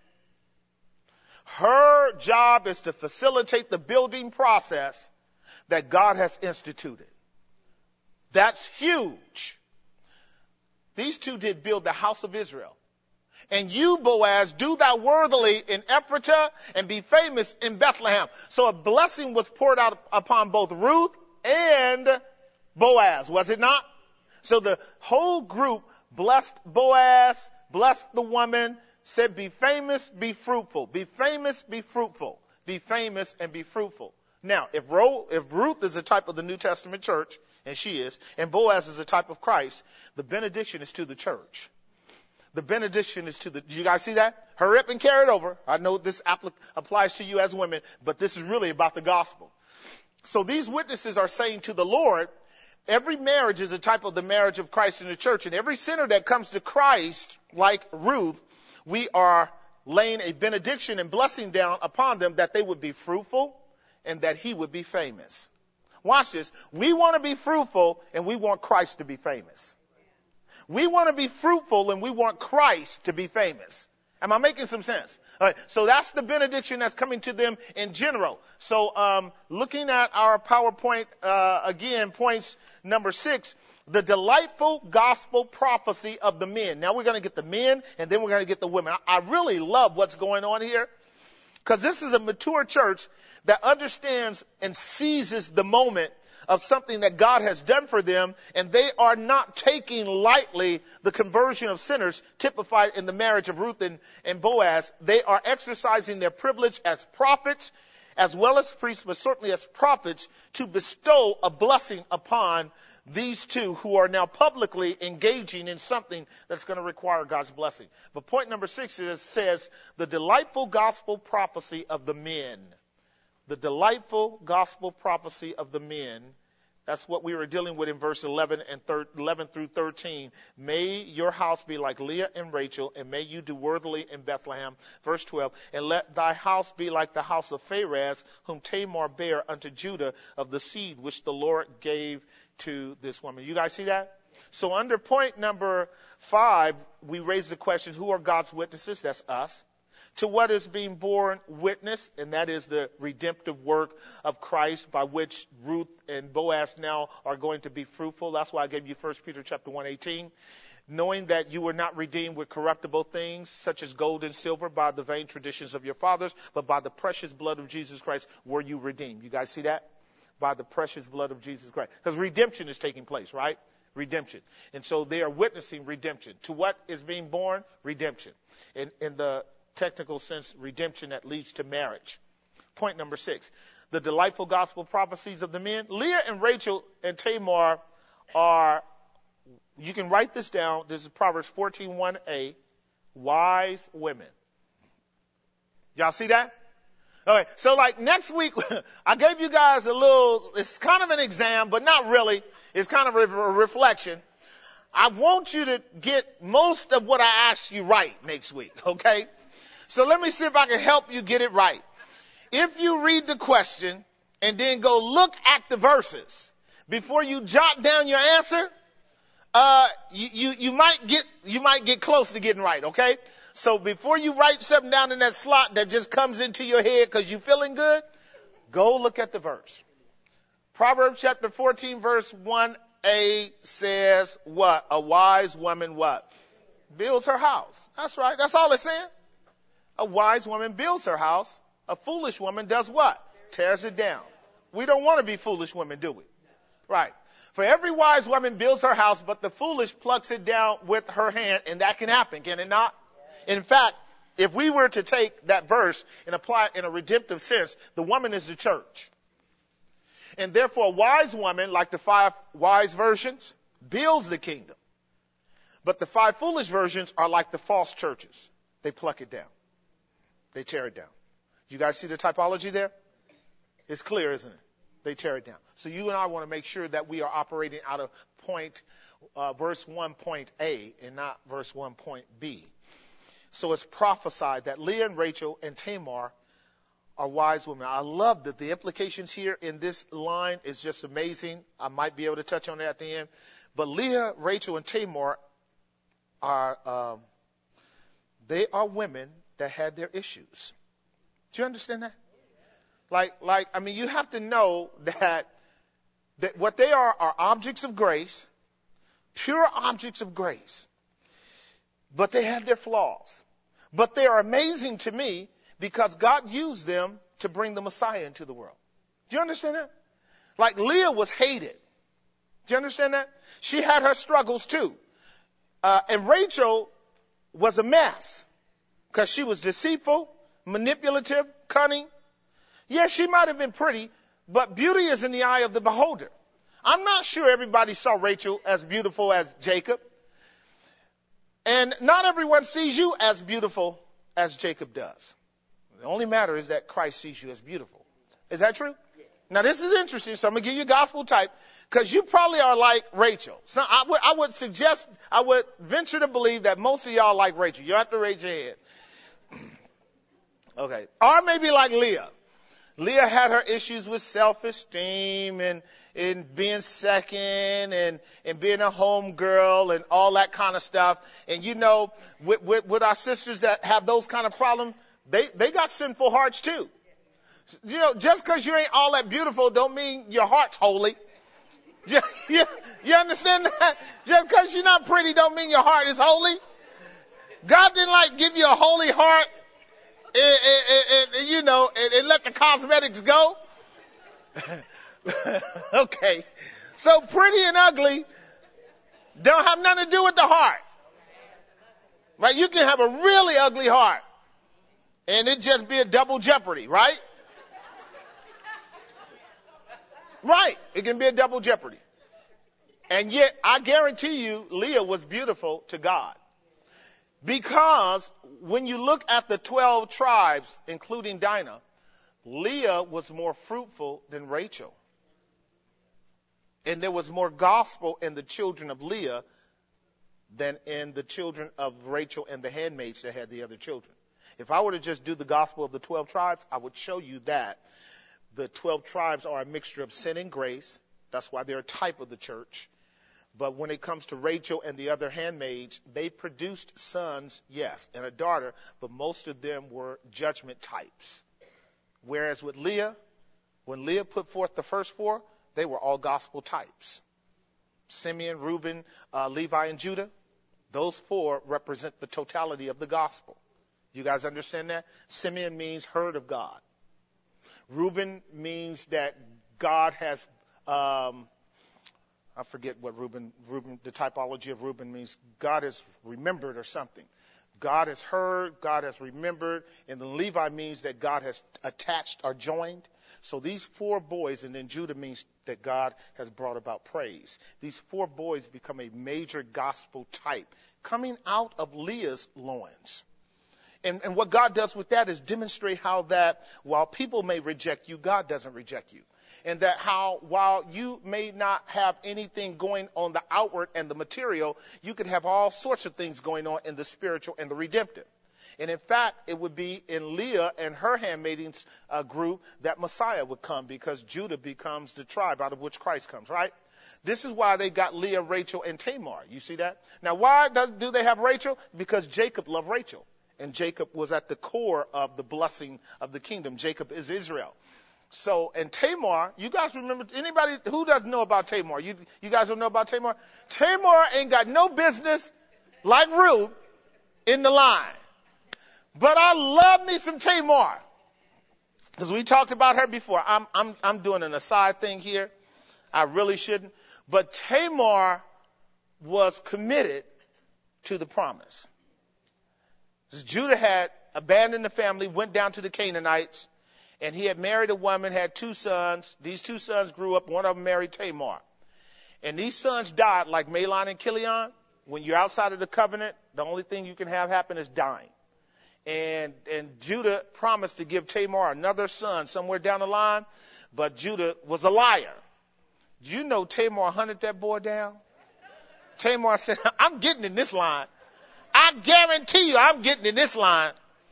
Her job is to facilitate the building process that God has instituted. That's huge. These two did build the house of Israel. And you, Boaz, do thou worthily in Ephratah and be famous in Bethlehem. So a blessing was poured out upon both Ruth and Boaz, was it not? So the whole group blessed Boaz, blessed the woman, said, be famous, be fruitful. Be famous, be fruitful. Be famous and be fruitful. Now, if Ruth is a type of the New Testament church, and she is, and Boaz is a type of Christ, the benediction is to the church. The benediction is to the, do you guys see that? Hurry up and carry it over. I know this applies to you as women, but this is really about the gospel. So these witnesses are saying to the Lord, every marriage is a type of the marriage of Christ in the church, and every sinner that comes to Christ, like Ruth, we are laying a benediction and blessing down upon them that they would be fruitful and that he would be famous. Watch this. We want to be fruitful and we want Christ to be famous. We want to be fruitful and we want Christ to be famous. Am I making some sense? All right. So that's the benediction that's coming to them in general. So looking at our PowerPoint again, points number 6. The delightful gospel prophecy of the men. Now we're going to get the men and then we're going to get the women. I really love what's going on here because this is a mature church that understands and seizes the moment of something that God has done for them, and they are not taking lightly the conversion of sinners typified in the marriage of Ruth and Boaz. They are exercising their privilege as prophets as well as priests, but certainly as prophets, to bestow a blessing upon these two who are now publicly engaging in something that's going to require God's blessing. But point number 6 says the delightful gospel prophecy of the men. The delightful gospel prophecy of the men. That's what we were dealing with in verse 11 through 13. May your house be like Leah and Rachel, and may you do worthily in Bethlehem. Verse 12, and let thy house be like the house of Pharez, whom Tamar bare unto Judah of the seed which the Lord gave to this woman. You guys see that? So under point number 5, we raise the question, who are God's witnesses? That's us. To what is being borne witness, and that is the redemptive work of Christ by which Ruth and Boaz now are going to be fruitful. That's why I gave you 1 Peter chapter 1:18. Knowing that you were not redeemed with corruptible things such as gold and silver by the vain traditions of your fathers, but by the precious blood of Jesus Christ were you redeemed. You guys see that? By the precious blood of Jesus Christ. Because redemption is taking place, right? Redemption. And so they are witnessing redemption. To what is being born? Redemption. In the technical sense, redemption that leads to marriage. Point number 6. The delightful gospel prophecies of the men. Leah and Rachel and Tamar are, you can write this down. This is Proverbs 14:1a, wise women. Y'all see that? All right. So like next week, I gave you guys a little, it's kind of an exam, but not really. It's kind of a reflection. I want you to get most of what I asked you right next week. Okay. So let me see if I can help you get it right. If you read the question and then go look at the verses before you jot down your answer, you might get close to getting right. Okay. So before you write something down in that slot that just comes into your head because you're feeling good, go look at the verse. Proverbs chapter 14 verse 1a says what? A wise woman what? Builds her house. That's right. That's all it's saying. A wise woman builds her house. A foolish woman does what? Tears it down. We don't want to be foolish women, do we? Right. For every wise woman builds her house, but the foolish plucks it down with her hand, and that can happen, can it not? In fact, if we were to take that verse and apply it in a redemptive sense, the woman is the church. And therefore, a wise woman, like the 5 wise virgins, builds the kingdom. But the 5 foolish virgins are like the false churches. They pluck it down. They tear it down. You guys see the typology there? It's clear, isn't it? They tear it down. So you and I want to make sure that we are operating out of verse 1 point A and not verse 1 point B. So it's prophesied that Leah and Rachel and Tamar are wise women. I love that the implications here in this line is just amazing. I might be able to touch on that at the end. But Leah, Rachel, and Tamar are women that had their issues. Do you understand that? You have to know that what they are objects of grace, pure objects of grace. But they have their flaws. But they are amazing to me because God used them to bring the Messiah into the world. Do you understand that? Like Leah was hated. Do you understand that? She had her struggles too. And Rachel was a mess because she was deceitful, manipulative, cunning. Yes, she might have been pretty, but beauty is in the eye of the beholder. I'm not sure everybody saw Rachel as beautiful as Jacob. And not everyone sees you as beautiful as Jacob does. The only matter is that Christ sees you as beautiful. Is that true? Yes. Now this is interesting, so I'm going to give you a gospel type because you probably are like Rachel. So I would venture to believe that most of y'all like Rachel. You have to raise your hand. Okay. Or maybe like Leah. Leah had her issues with self-esteem and being second and being a home girl and all that kind of stuff. And with our sisters that have those kind of problems, they got sinful hearts too. Just because you ain't all that beautiful don't mean your heart's holy. You understand that? Just because you're not pretty don't mean your heart is holy. God didn't give you a holy heart and let the cosmetics go. Okay. So pretty and ugly don't have nothing to do with the heart. Right? You can have a really ugly heart and it just be a double jeopardy, right? Right. It can be a double jeopardy. And yet I guarantee you Leah was beautiful to God. Because when you look at the 12 tribes, including Dinah, Leah was more fruitful than Rachel. And there was more gospel in the children of Leah than in the children of Rachel and the handmaids that had the other children. If I were to just do the gospel of the 12 tribes, I would show you that the 12 tribes are a mixture of sin and grace. That's why they're a type of the church. But when it comes to Rachel and the other handmaids, they produced sons, yes, and a daughter, but most of them were judgment types. Whereas with Leah, when Leah put forth the first 4, they were all gospel types. Simeon, Reuben, Levi, and Judah, those 4 represent the totality of the gospel. You guys understand that? Simeon means heard of God. Reuben means that God has... I forget what Reuben, the typology of Reuben means. God has remembered or something. God has heard, God has remembered, and then Levi means that God has attached or joined. So these 4 boys, and then Judah means that God has brought about praise. These 4 boys become a major gospel type coming out of Leah's loins. And what God does with that is demonstrate how that while people may reject you, God doesn't reject you. And that how, while you may not have anything going on the outward and the material, you could have all sorts of things going on in the spiritual and the redemptive. And in fact, it would be in Leah and her handmaidens group that Messiah would come because Judah becomes the tribe out of which Christ comes, right? This is why they got Leah, Rachel, and Tamar. You see that? Now, why do they have Rachel? Because Jacob loved Rachel. And Jacob was at the core of the blessing of the kingdom. Jacob is Israel. So, and Tamar, you guys remember, anybody who doesn't know about Tamar? You guys don't know about Tamar? Tamar ain't got no business like Ruth in the line. But I love me some Tamar. Because we talked about her before. I'm doing an aside thing here. I really shouldn't. But Tamar was committed to the promise. Judah had abandoned the family, went down to the Canaanites, and he had married a woman, had 2 sons. These 2 sons grew up. One of them married Tamar. And these sons died like Mahlon and Chilion. When you're outside of the covenant, the only thing you can have happen is dying. And Judah promised to give Tamar another son somewhere down the line, but Judah was a liar. Do you know Tamar hunted that boy down? Tamar said, I'm getting in this line. I guarantee you I'm getting in this line.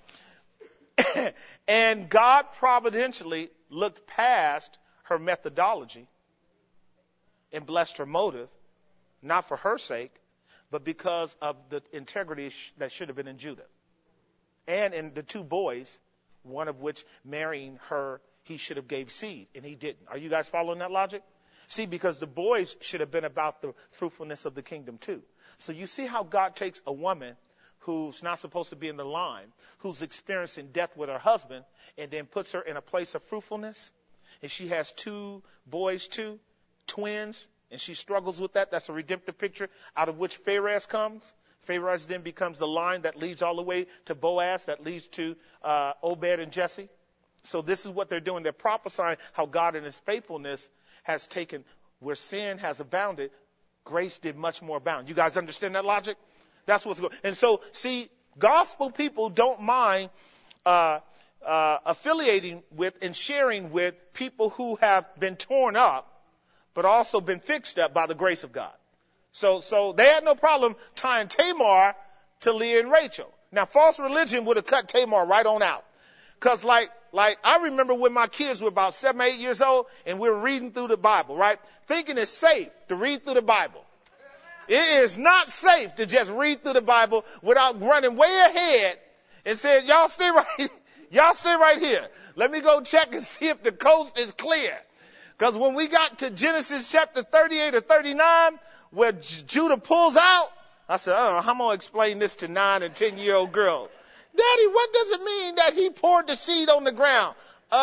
And God providentially looked past her methodology and blessed her motive, not for her sake, but because of the integrity that should have been in Judah. And in the 2 boys, one of which marrying her, he should have gave seed, and he didn't. Are you guys following that logic? See, because the boys should have been about the fruitfulness of the kingdom too. So you see how God takes a woman who's not supposed to be in the line, who's experiencing death with her husband, and then puts her in a place of fruitfulness. And she has 2 boys too, twins, and she struggles with that. That's a redemptive picture out of which Pharez comes. Pharez then becomes the line that leads all the way to Boaz, that leads to Obed and Jesse. So this is what they're doing. They're prophesying how God in his faithfulness has taken where sin has abounded, grace did much more abound. You guys understand that logic? That's what's going on. And so, see, gospel people don't mind affiliating with and sharing with people who have been torn up, but also been fixed up by the grace of God. So they had no problem tying Tamar to Leah and Rachel. Now, false religion would have cut Tamar right on out. Because like I remember when my kids were about 7, 8 years old and we were reading through the Bible, right? Thinking it's safe to read through the Bible. It is not safe to just read through the Bible without running way ahead and saying, y'all stay right here. Let me go check and see if the coast is clear. Because when we got to Genesis chapter 38 or 39, where Judah pulls out, I said, how am I going to explain this to 9 and 10-year-old girls? Daddy, what does it mean that he poured the seed on the ground?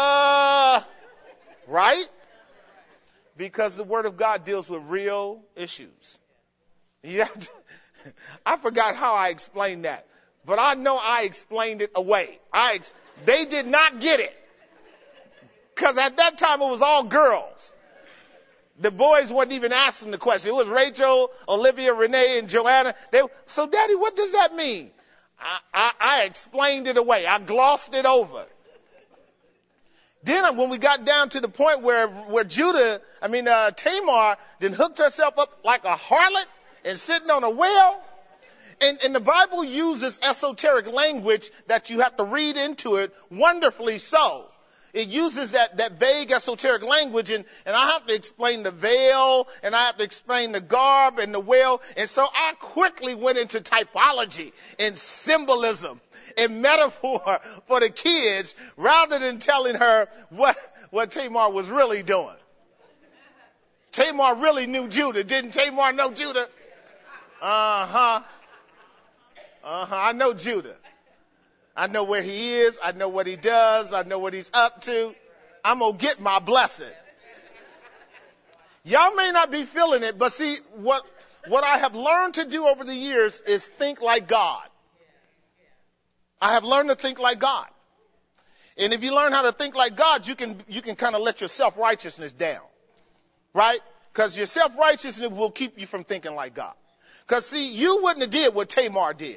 Right? Because the word of God deals with real issues. You have to, I forgot how I explained that, but I know I explained it away. They did not get it. Because at that time it was all girls. The boys wasn't even asking the question. It was Rachel, Olivia, Renee, and Joanna. So, Daddy, what does that mean? I explained it away. I glossed it over. Then when we got down to the point where Tamar then hooked herself up like a harlot and sitting on a well. And the Bible uses esoteric language that you have to read into it wonderfully so. It uses that vague esoteric language, and I have to explain the veil, and I have to explain the garb and the well. And so I quickly went into typology and symbolism and metaphor for the kids rather than telling her what Tamar was really doing. Tamar really knew Judah. Didn't Tamar know Judah? I know Judah. I know where he is. I know what he does. I know what he's up to. I'm going to get my blessing. Y'all may not be feeling it, but see, what I have learned to do over the years is think like God. I have learned to think like God. And if you learn how to think like God, you can kind of let your self-righteousness down. Right? Because your self-righteousness will keep you from thinking like God. Because see, you wouldn't have did what Tamar did.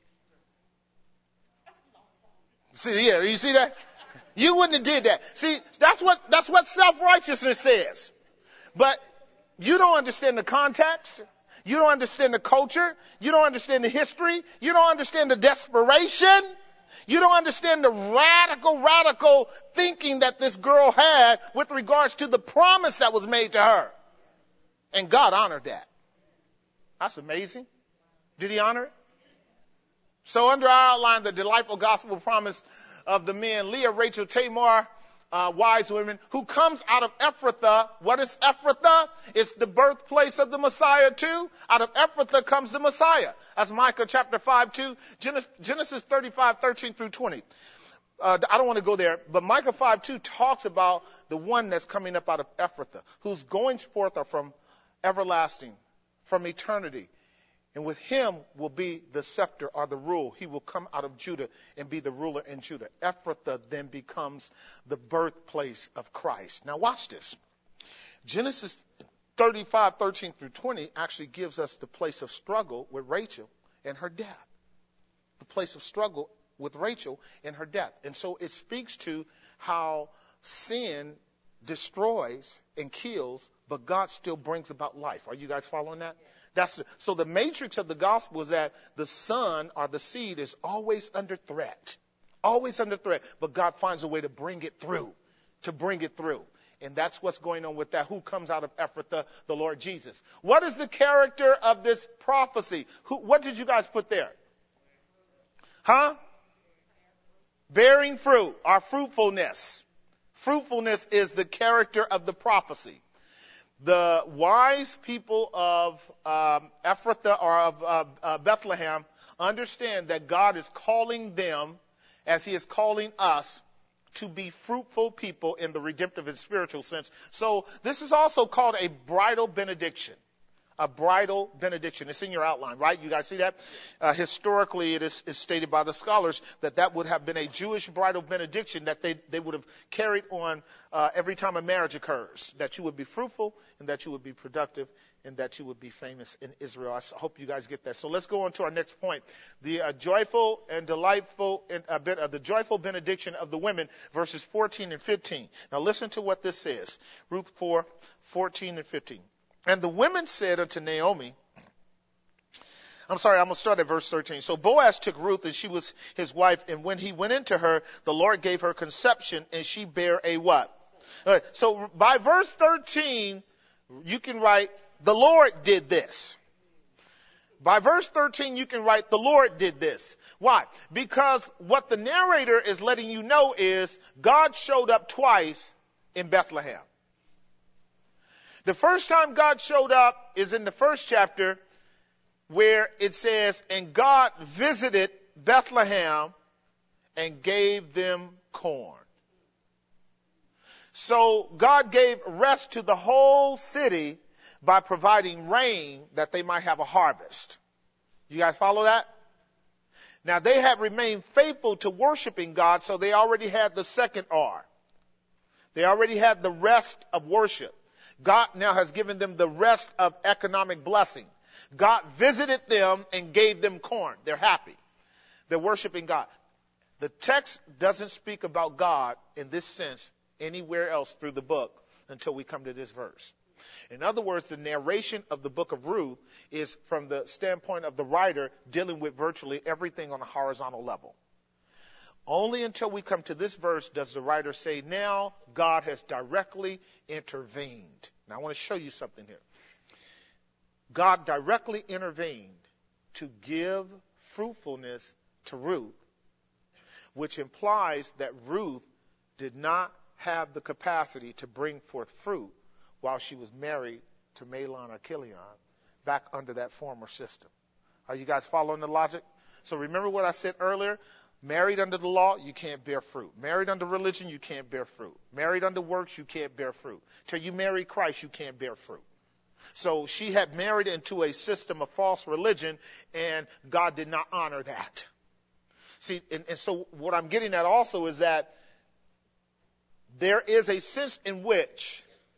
See, yeah, you see that? You wouldn't have did that. See, that's what self-righteousness says. But you don't understand the context. You don't understand the culture. You don't understand the history. You don't understand the desperation. You don't understand the radical thinking that this girl had with regards to the promise that was made to her. And God honored that. That's amazing. Did he honor it? So under our outline, the delightful gospel promise of the men, Leah, Rachel, Tamar, wise women, who comes out of Ephrathah. What is Ephrathah? It's the birthplace of the Messiah too. Out of Ephrathah comes the Messiah. That's Micah chapter 5:2, Genesis 35:13 through 20. I don't want to go there, but Micah 5:2 talks about the one that's coming up out of Ephrathah, whose goings forth are from everlasting, from eternity. And with him will be the scepter or the rule. He will come out of Judah and be the ruler in Judah. Ephrathah then becomes the birthplace of Christ. Now watch this. Genesis 35:13-20 actually gives us the place of struggle with Rachel and her death. The place of struggle with Rachel and her death. And so it speaks to how sin destroys and kills, but God still brings about life. Are you guys following that? So the matrix of the gospel is that the son or the seed is always under threat. Always under threat. But God finds a way to bring it through. And that's what's going on with that. Who comes out of Ephrathah? The Lord Jesus. What is the character of this prophecy? What did you guys put there? Huh? Bearing fruit, or fruitfulness. Fruitfulness is the character of the prophecy. The wise people of Ephrathah or of Bethlehem understand that God is calling them, as he is calling us, to be fruitful people in the redemptive and spiritual sense. So this is also called a bridal benediction. A bridal benediction. It's in your outline, right? You guys see that? Historically, it is stated by the scholars that would have been a Jewish bridal benediction that they would have carried on every time a marriage occurs. That you would be fruitful and that you would be productive and that you would be famous in Israel. I hope you guys get that. So let's go on to our next point. The joyful and delightful, the joyful benediction of the women, verses 14 and 15. Now listen to what this says. Ruth 4:14 and 15. And the women said unto Naomi, I'm going to start at verse 13. So Boaz took Ruth, and she was his wife, and when he went into her, the Lord gave her conception, and she bare a what? All right, so by verse 13, you can write, the Lord did this. By verse 13, you can write, the Lord did this. Why? Because what the narrator is letting you know is God showed up twice in Bethlehem. The first time God showed up is in the first chapter where it says, and God visited Bethlehem and gave them corn. So God gave rest to the whole city by providing rain that they might have a harvest. You guys follow that? Now they had remained faithful to worshiping God, so they already had the second R. They already had the rest of worship. God now has given them the rest of economic blessing. God visited them and gave them corn. They're happy. They're worshiping God. The text doesn't speak about God in this sense anywhere else through the book until we come to this verse. In other words, the narration of the book of Ruth is from the standpoint of the writer dealing with virtually everything on a horizontal level. Only until we come to this verse does the writer say, now God has directly intervened. Now I want to show you something here. God directly intervened to give fruitfulness to Ruth, which implies that Ruth did not have the capacity to bring forth fruit while she was married to Mahlon or Chilion back under that former system. Are you guys following the logic? So remember what I said earlier? Married under the law, you can't bear fruit. Married under religion, you can't bear fruit. Married under works, you can't bear fruit. Till you marry Christ, you can't bear fruit. So she had married into a system of false religion, and God did not honor that. See, and so what I'm getting at also is that there is a sense in which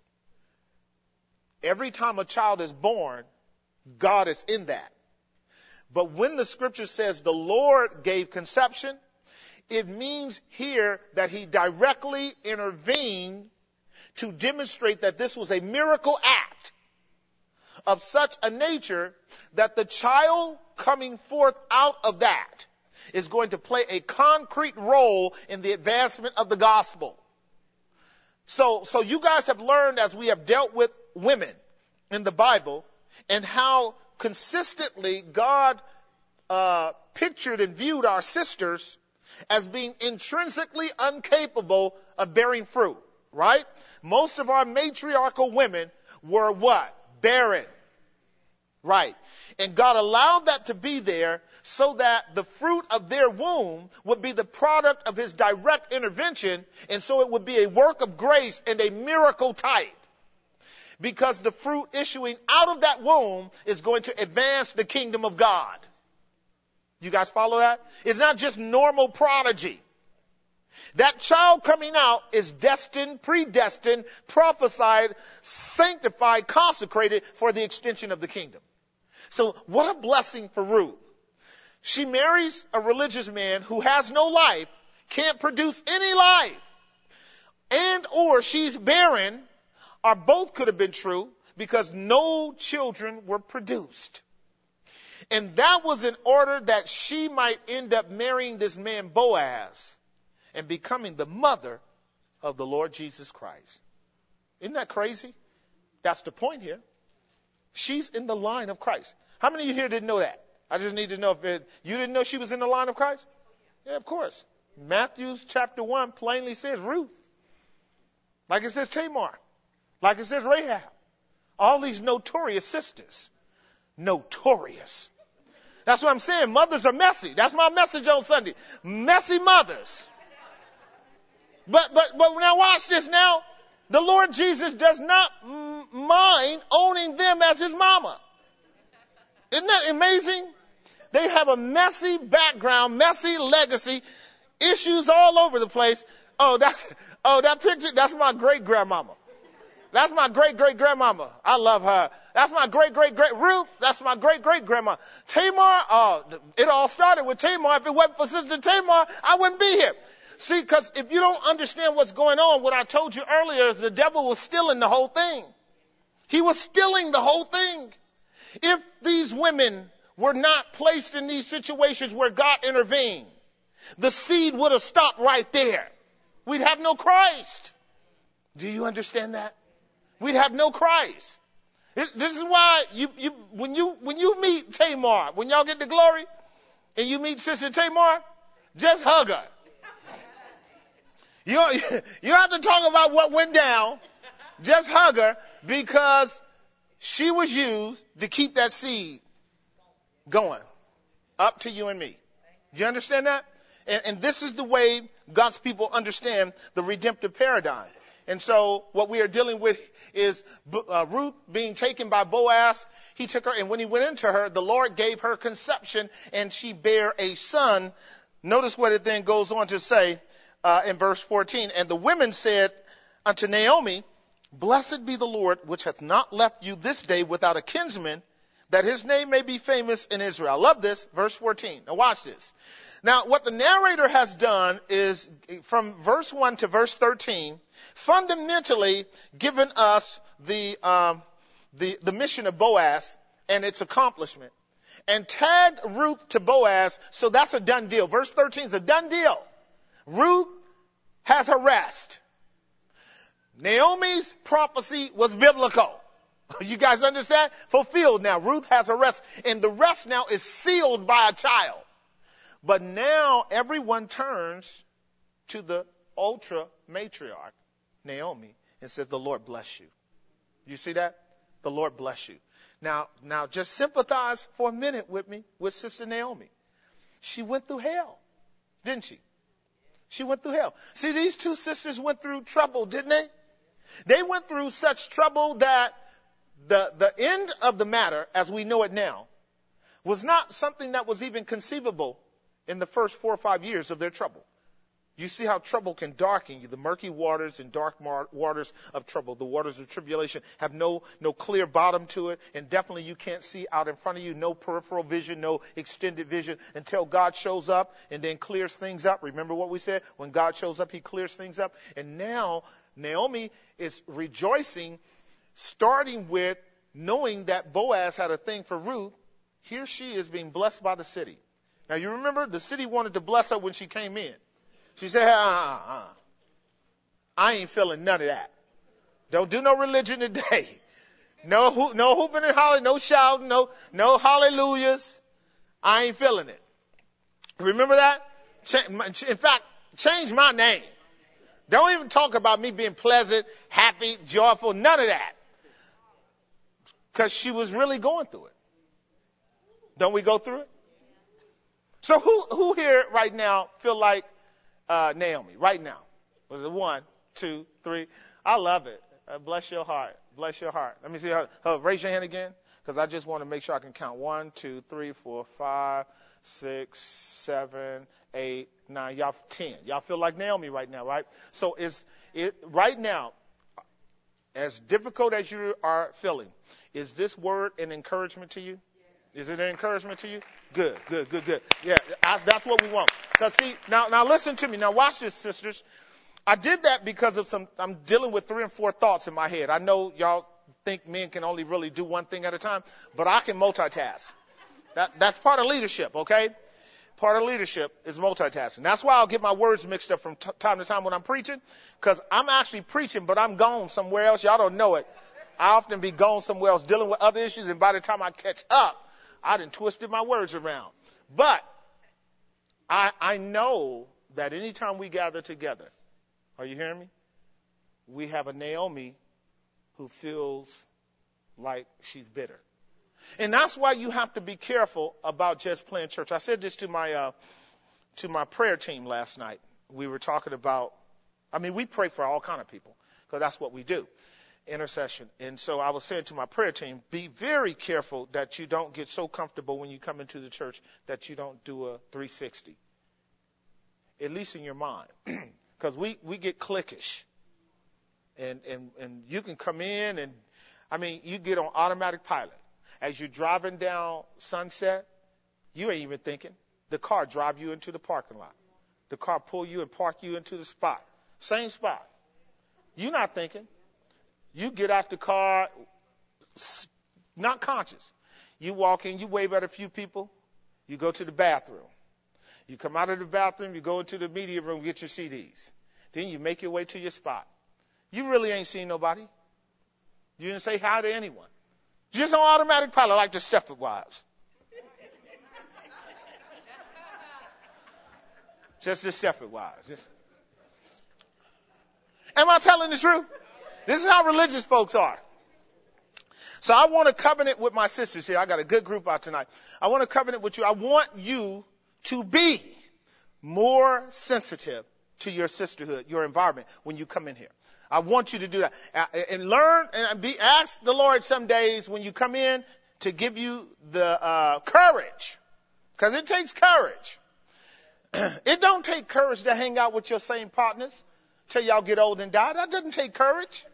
every time a child is born, God is in that. But when the scripture says the Lord gave conception, it means here that he directly intervened to demonstrate that this was a miracle act of such a nature that the child coming forth out of that is going to play a concrete role in the advancement of the gospel. So you guys have learned, as we have dealt with women in the Bible, and how consistently God pictured and viewed our sisters as being intrinsically incapable of bearing fruit, right? Most of our matriarchal women were what? Barren, Right. And God allowed that to be there so that the fruit of their womb would be the product of his direct intervention. And so it would be a work of grace and a miracle type. Because the fruit issuing out of that womb is going to advance the kingdom of God. You guys follow that? It's not just normal prodigy. That child coming out is destined, predestined, prophesied, sanctified, consecrated for the extension of the kingdom. So what a blessing for Ruth. She marries a religious man who has no life, can't produce any life, and or she's barren, or both could have been true because no children were produced. And that was in order that she might end up marrying this man Boaz and becoming the mother of the Lord Jesus Christ. Isn't that crazy? That's the point here. She's in the line of Christ. How many of you here didn't know that? I just need to know if you didn't know she was in the line of Christ? Yeah, of course. Matthew chapter 1 plainly says Ruth. Like it says Tamar. Like it says Rahab. All these notorious sisters. Notorious. That's what I'm saying. Mothers are messy. That's my message on Sunday. Messy mothers. But now watch this now. The Lord Jesus does not mind owning them as his mama. Isn't that amazing? They have a messy background, messy legacy, issues all over the place. That picture, that's my great grandmama. That's my great grandmama. I love her. That's my great Ruth. That's my great grandma. Tamar, it all started with Tamar. If it wasn't for Sister Tamar, I wouldn't be here. See, because if you don't understand what's going on, what I told you earlier is the devil was stealing the whole thing. He was stealing the whole thing. If these women were not placed in these situations where God intervened, the seed would have stopped right there. We'd have no Christ. Do you understand that? We'd have no Christ. This is why when you meet Tamar, when y'all get to glory, and you meet Sister Tamar, just hug her. You have to talk about what went down. Just hug her because she was used to keep that seed going up to you and me. Do you understand that? And this is the way God's people understand the redemptive paradigm. And so what we are dealing with is Ruth being taken by Boaz. He took her, and when he went into her, the Lord gave her conception, and she bare a son. Notice what it then goes on to say in verse 14. And the women said unto Naomi, Blessed be the Lord, which hath not left you this day without a kinsman, that his name may be famous in Israel. I love this. Verse 14. Now watch this. Now, what the narrator has done is, from verse 1 to verse 13, fundamentally given us the mission of Boaz and its accomplishment, and tagged Ruth to Boaz, so that's a done deal. Verse 13 is a done deal. Ruth has her rest. Naomi's prophecy was biblical. You guys understand? Fulfilled now. Ruth has her rest, and the rest now is sealed by a child. But now everyone turns to the ultra matriarch, Naomi, and says, the Lord bless you. You see that? The Lord bless you. Now just sympathize for a minute with me, with Sister Naomi. She went through hell, didn't she? She went through hell. See, these two sisters went through trouble, didn't they? They went through such trouble that the end of the matter, as we know it now, was not something that was even conceivable in the first 4 or 5 years of their trouble. You see how trouble can darken you. The murky waters and dark waters of trouble, the waters of tribulation, have no clear bottom to it. And definitely you can't see out in front of you, no peripheral vision, no extended vision until God shows up and then clears things up. Remember what we said? When God shows up, he clears things up. And now Naomi is rejoicing, starting with knowing that Boaz had a thing for Ruth. Here she is being blessed by the city. Now, you remember the city wanted to bless her when she came in. She said, I ain't feeling none of that. Don't do no religion today. No hooping and hollering, no shouting, no hallelujahs. I ain't feeling it. Remember that? In fact, change my name. Don't even talk about me being pleasant, happy, joyful, none of that. Because she was really going through it. Don't we go through it? So who here right now feel like Naomi right now? Was it 1, 2, 3? I love it. Bless your heart. Bless your heart. Let me see her. Raise your hand again, because I just want to make sure I can count. 1, 2, 3, 4, 5, 6, 7, 8, 9. Y'all 10. Y'all feel like Naomi right now, right? So is it right now, as difficult as you are feeling, is this word an encouragement to you? Is it an encouragement to you? Good. Yeah, that's what we want. Because see, now listen to me. Now watch this, sisters. I did that because of I'm dealing with 3 and 4 thoughts in my head. I know y'all think men can only really do one thing at a time, but I can multitask. That's part of leadership, okay? Part of leadership is multitasking. That's why I'll get my words mixed up from time to time when I'm preaching, because I'm actually preaching, but I'm gone somewhere else. Y'all don't know it. I often be gone somewhere else dealing with other issues, and by the time I catch up, I done twisted my words around. But I know that anytime we gather together, are you hearing me? We have a Naomi who feels like she's bitter. And that's why you have to be careful about just playing church. I said this to my prayer team last night. We were talking about, we pray for all kind of people, because that's what we do, intercession. And so I was saying to my prayer team, be very careful that you don't get so comfortable when you come into the church that you don't do a 360, at least in your mind. Because we get cliquish, and you can come in and, you get on automatic pilot. As you're driving down Sunset, you ain't even thinking. The car drive you into the parking lot. The car pull you and park you into the spot. Same spot. You're not thinking. You get out the car, not conscious. You walk in, you wave at a few people, you go to the bathroom. You come out of the bathroom, you go into the media room, get your CDs. Then you make your way to your spot. You really ain't seen nobody. You didn't say hi to anyone. Just on automatic pilot, like the Stepford Wives. Just the Stepford Wives. Am I telling the truth? This is how religious folks are. So I want to covenant with my sisters here. I got a good group out tonight. I want to covenant with you. I want you to be more sensitive to your sisterhood, your environment, when you come in here. I want you to do that. And learn and ask the Lord some days when you come in to give you the courage. Because it takes courage. It don't take courage to hang out with your same partners till y'all get old and die. That doesn't take courage.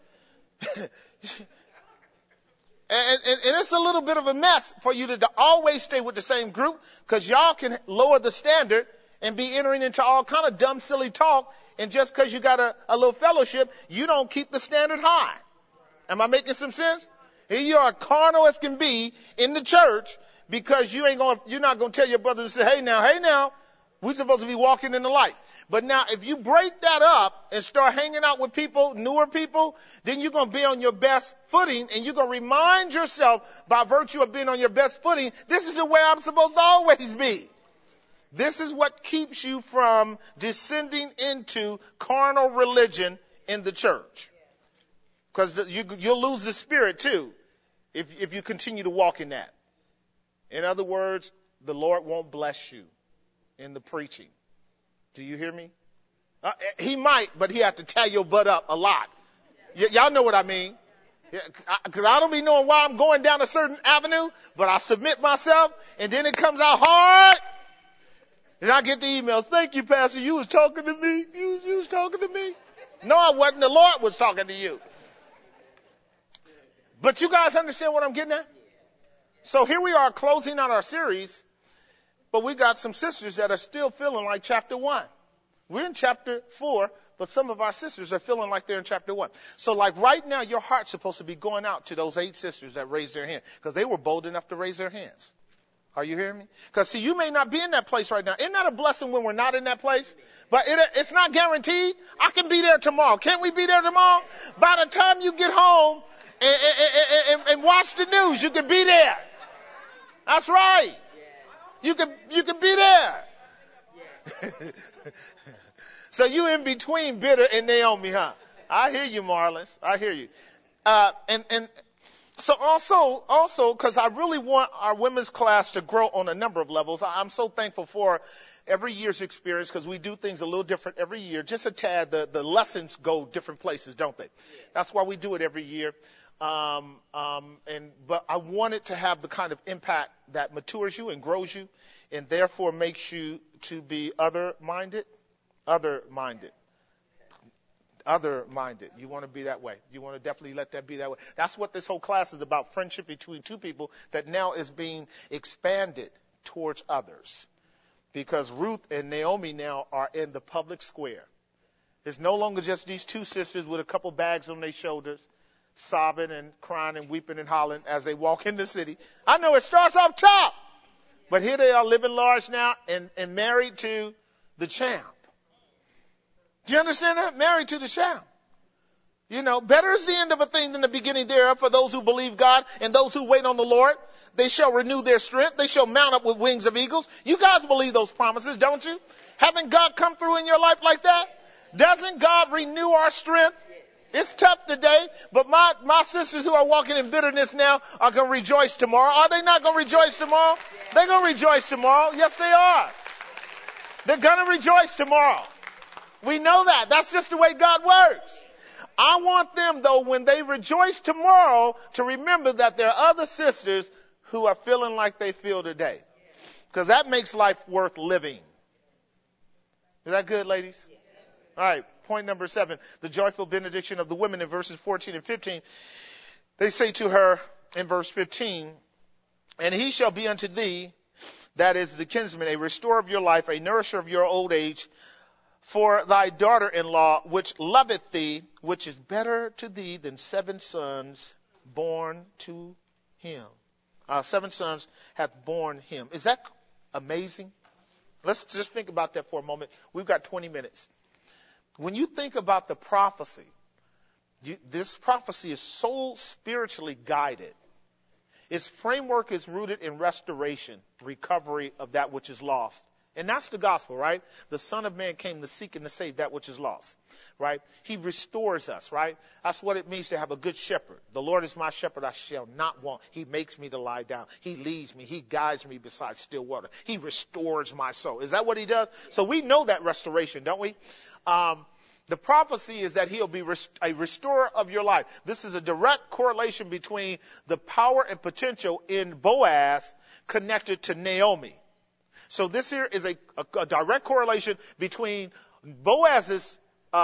And it's a little bit of a mess for you to always stay with the same group, because y'all can lower the standard and be entering into all kind of dumb, silly talk. And just because you got a little fellowship, you don't keep the standard high. Am I making some sense? Here you are, carnal as can be in the church, because you're not going to tell your brother to say, hey now, we're supposed to be walking in the light. But now, if you break that up and start hanging out with people, newer people, then you're going to be on your best footing, and you're going to remind yourself, by virtue of being on your best footing, this is the way I'm supposed to always be. This is what keeps you from descending into carnal religion in the church. Because you'll lose the spirit too if you continue to walk in that. In other words, the Lord won't bless you in the preaching. Do you hear me? He might, but he have to tie your butt up a lot. Y'all know what I mean. Because I don't be knowing why I'm going down a certain avenue, but I submit myself, and then it comes out hard. And I get the emails, thank you, Pastor, you was talking to me. You was talking to me. No, I wasn't. The Lord was talking to you. But you guys understand what I'm getting at? So here we are closing out our series, but we got some sisters that are still feeling like chapter 1. We're in chapter 4, but some of our sisters are feeling like they're in chapter 1. So like right now, your heart's supposed to be going out to those 8 sisters that raised their hand, because they were bold enough to raise their hands. Are you hearing me? Because see, you may not be in that place right now. Isn't that a blessing when we're not in that place? But it's not guaranteed. I can be there tomorrow. Can't we be there tomorrow? By the time you get home and watch the news, you can be there. That's right. You can be there. So you in between bitter and Naomi, huh? I hear you, Marlins. I hear you. And So also, because I really want our women's class to grow on a number of levels, I'm so thankful for every year's experience because we do things a little different every year. Just a tad, the lessons go different places, don't they? That's why we do it every year. But I want it to have the kind of impact that matures you and grows you and therefore makes you to be other-minded. You want to be that way. You want to definitely let that be that way. That's what this whole class is about, friendship between two people that now is being expanded towards others. Because Ruth and Naomi now are in the public square. It's no longer just these two sisters with a couple bags on their shoulders, sobbing and crying and weeping and hollering as they walk in the city. I know it starts off top, but here they are living large now and married to the champ. Do you understand that? Married to the champ. You know, better is the end of a thing than the beginning thereof for those who believe God and those who wait on the Lord. They shall renew their strength. They shall mount up with wings of eagles. You guys believe those promises, don't you? Haven't God come through in your life like that? Doesn't God renew our strength? It's tough today, but my sisters who are walking in bitterness now are going to rejoice tomorrow. Are they not going to rejoice tomorrow? They're going to rejoice tomorrow. Yes, they are. They're going to rejoice tomorrow. We know that. That's just the way God works. I want them, though, when they rejoice tomorrow, to remember that there are other sisters who are feeling like they feel today. Because that makes life worth living. Is that good, ladies? All right. Point number 7, the joyful benediction of the women in verses 14 and 15. They say to her in verse 15, and he shall be unto thee, that is the kinsman, a restorer of your life, a nourisher of your old age, for thy daughter-in-law, which loveth thee, which is better to thee than 7 sons born to him. 7 sons hath borne him. Is that amazing? Let's just think about that for a moment. We've got 20 minutes. When you think about the prophecy, this prophecy is so spiritually guided. Its framework is rooted in restoration, recovery of that which is lost. And that's the gospel, right? The Son of Man came to seek and to save that which is lost, right? He restores us, right? That's what it means to have a good shepherd. The Lord is my shepherd, I shall not want. He makes me to lie down. He leads me. He guides me beside still water. He restores my soul. Is that what he does? So we know that restoration, don't we? The prophecy is that he'll be a restorer of your life. This is a direct correlation between the power and potential in Boaz connected to Naomi. So this here is a direct correlation between Boaz's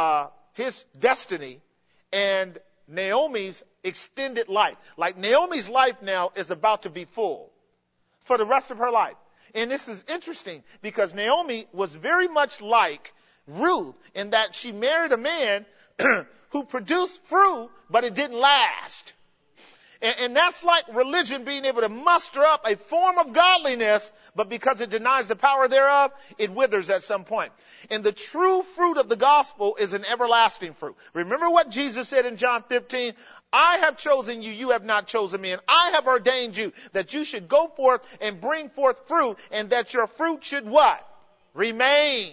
his destiny and Naomi's extended life. Like Naomi's life now is about to be full for the rest of her life. And this is interesting because Naomi was very much like Ruth in that she married a man who produced fruit, but it didn't last. And that's like religion being able to muster up a form of godliness, but because it denies the power thereof, it withers at some point. And the true fruit of the gospel is an everlasting fruit. Remember what Jesus said in John 15? I have chosen you, you have not chosen me, and I have ordained you that you should go forth and bring forth fruit, and that your fruit should what? Remain.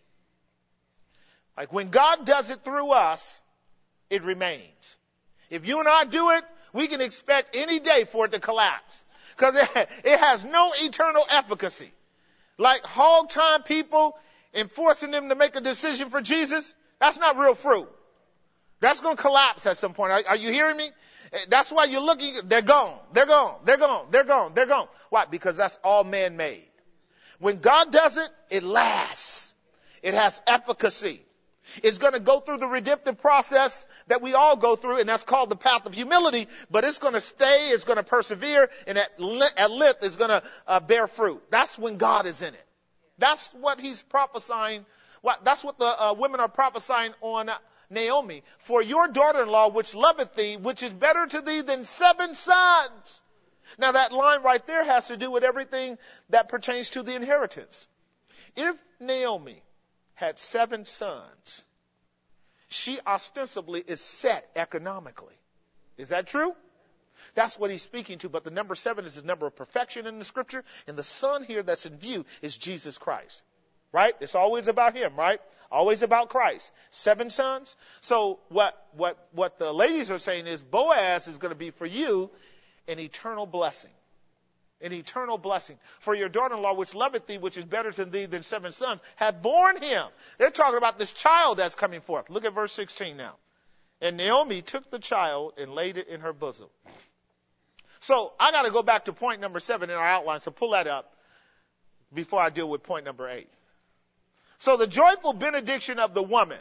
Like when God does it through us, it remains. If you and I do it, we can expect any day for it to collapse. Because it has no eternal efficacy. Like hog time people and forcing them to make a decision for Jesus, that's not real fruit. That's going to collapse at some point. Are you hearing me? That's why you're looking, they're gone. They're gone. They're gone. They're gone. They're gone. Why? Because that's all man-made. When God does it, it lasts. It has efficacy. It's going to go through the redemptive process that we all go through, and that's called the path of humility, but it's going to stay, it's going to persevere, and at length it's going to bear fruit. That's when God is in it. That's what he's prophesying. That's what the women are prophesying on Naomi. For your daughter-in-law, which loveth thee, which is better to thee than 7 sons. Now that line right there has to do with everything that pertains to the inheritance. If Naomi had 7 sons, she ostensibly is set economically. Is that true? That's what he's speaking to. But the number 7 is the number of perfection in the scripture. And the son here that's in view is Jesus Christ. right? It's always about him, right? Always about Christ. 7 sons. So what the ladies are saying is Boaz is going to be for you an eternal blessing. An eternal blessing. For your daughter-in-law, which loveth thee, which is better to thee than 7 sons, hath borne him. They're talking about this child that's coming forth. Look at verse 16 now. And Naomi took the child and laid it in her bosom. So I got to go back to point number 7 in our outline. So pull that up before I deal with point number 8. So the joyful benediction of the woman.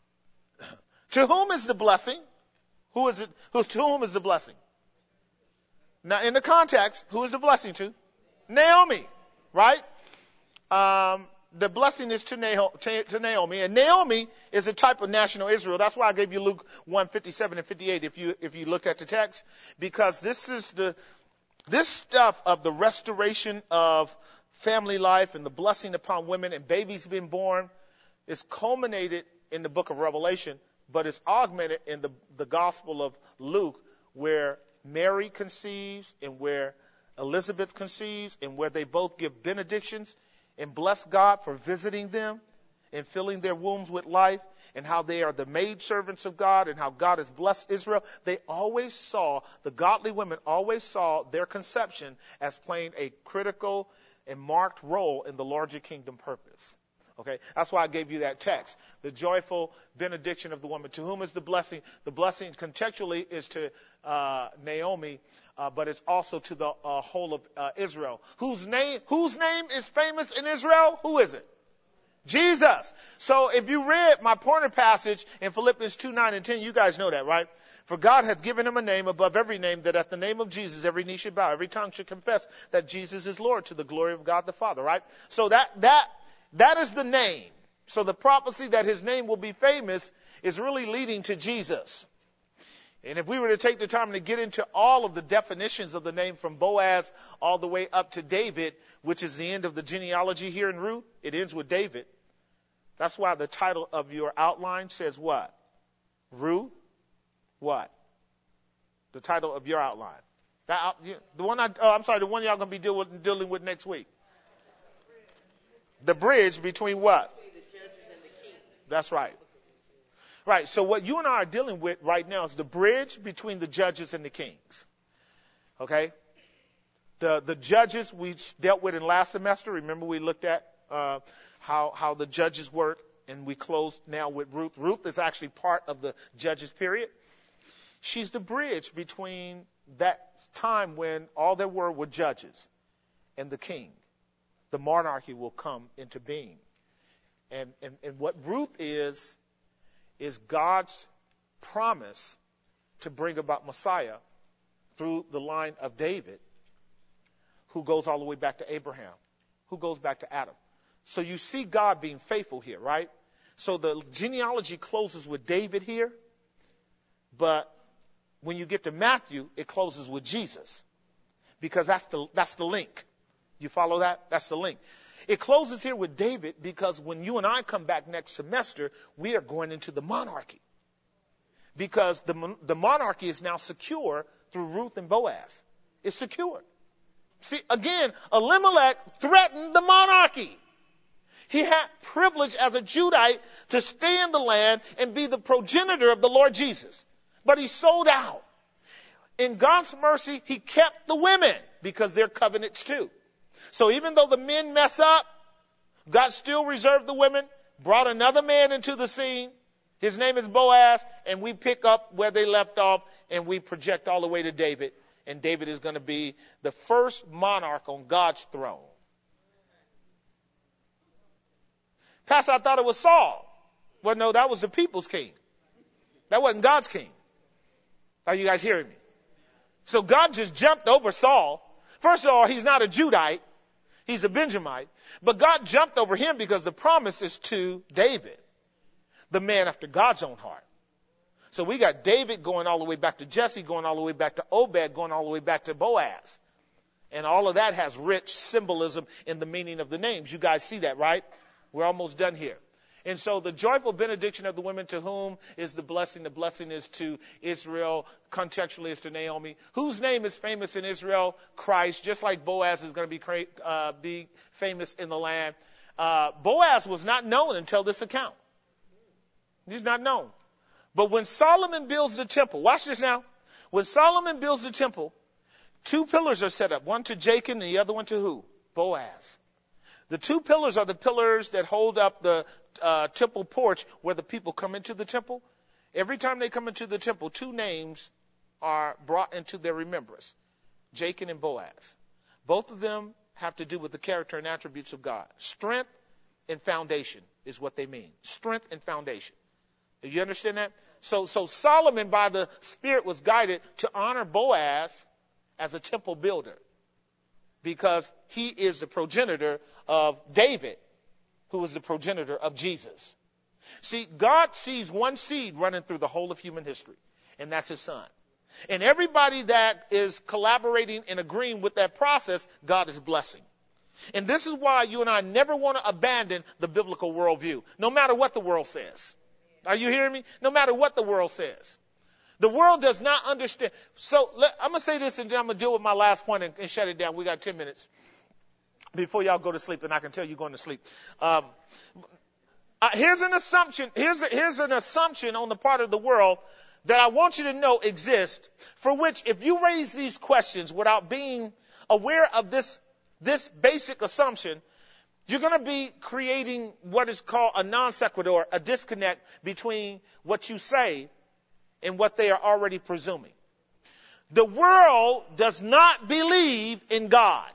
To whom is the blessing? Who is it? To whom is the blessing? Now, in the context, who is the blessing to? Naomi, right? The blessing is to Naomi, and Naomi is a type of national Israel. That's why I gave you Luke 1:57 and 58 if you looked at the text, because this stuff of the restoration of family life and the blessing upon women and babies being born is culminated in the book of Revelation, but it's augmented in the Gospel of Luke, where Mary conceives and where Elizabeth conceives and where they both give benedictions and bless God for visiting them and filling their wombs with life, and how they are the maidservants of God and how God has blessed Israel. The godly women always saw their conception as playing a critical and marked role in the larger kingdom purpose. Okay, that's why I gave you that text. The joyful benediction of the woman. To whom is the blessing? The blessing contextually is to Naomi, but it's also to the whole of Israel. Whose name is famous in Israel? Who is it? Jesus. So if you read my pointer passage in Philippians 2:9 and 10, you guys know that, right? For God hath given him a name above every name, that at the name of Jesus every knee should bow, every tongue should confess that Jesus is Lord, to the glory of God the Father, right? So that is the name. So the prophecy that his name will be famous is really leading to Jesus. And if we were to take the time to get into all of the definitions of the name from Boaz all the way up to David, which is the end of the genealogy here in Ruth, it ends with David. That's why the title of your outline says what? Ruth, what? The title of your outline. The one y'all going to be dealing with next week. The bridge between what? Between the judges and the kings. That's right. Right. So what you and I are dealing with right now is the bridge between the judges and the kings. Okay? The judges we dealt with in last semester. Remember we looked at how the judges work, and we closed now with Ruth. Ruth is actually part of the judges period. She's the bridge between that time when all there were judges and the king. The monarchy will come into being. And what Ruth is God's promise to bring about Messiah through the line of David, who goes all the way back to Abraham, who goes back to Adam. So you see God being faithful here, right? So the genealogy closes with David here, but when you get to Matthew, it closes with Jesus, because that's the link. You follow that? That's the link. It closes here with David because when you and I come back next semester, we are going into the monarchy. Because the monarchy is now secure through Ruth and Boaz. It's secure. See, again, Elimelech threatened the monarchy. He had privilege as a Judite to stay in the land and be the progenitor of the Lord Jesus. But he sold out. In God's mercy, he kept the women because they're covenants too. So even though the men mess up, God still reserved the women, brought another man into the scene. His name is Boaz, and we pick up where they left off, and we project all the way to David. And David is going to be the first monarch on God's throne. Pastor, I thought it was Saul. Well, no, that was the people's king. That wasn't God's king. Are you guys hearing me? So God just jumped over Saul. First of all, he's not a Judite. He's a Benjamite. But God jumped over him because the promise is to David, the man after God's own heart. So we got David going all the way back to Jesse, going all the way back to Obed, going all the way back to Boaz. And all of that has rich symbolism in the meaning of the names. You guys see that, right? We're almost done here. And so the joyful benediction of the women, to whom is the blessing? The blessing is to Israel. Contextually, is to Naomi. Whose name is famous in Israel? Christ. Just like Boaz is going to be famous in the land. Boaz was not known until this account. He's not known. But when Solomon builds the temple, watch this now. When Solomon builds the temple, 2 pillars are set up. One to Jachin and the other one to who? Boaz. The 2 pillars are the pillars that hold up the temple porch where the people come into the temple. Every time they come into the temple, 2 names are brought into their remembrance. Jachin and Boaz. Both of them have to do with the character and attributes of God. Strength and foundation is what they mean. Strength and foundation. Do you understand that? So Solomon, by the Spirit, was guided to honor Boaz as a temple builder because he is the progenitor of David, who was the progenitor of Jesus. See, God sees one seed running through the whole of human history, and that's his son. And everybody that is collaborating and agreeing with that process, God is blessing. And this is why you and I never want to abandon the biblical worldview, no matter what the world says. Are you hearing me? No matter what the world says. The world does not understand. So I'm going to say this and then I'm going to deal with my last point and shut it down. We got 10 minutes before y'all go to sleep, and I can tell you going to sleep. Here's an assumption. Here's an assumption on the part of the world that I want you to know exists, for which if you raise these questions without being aware of this basic assumption, you're going to be creating what is called a non sequitur, a disconnect between what you say and what they are already presuming. The world does not believe in God.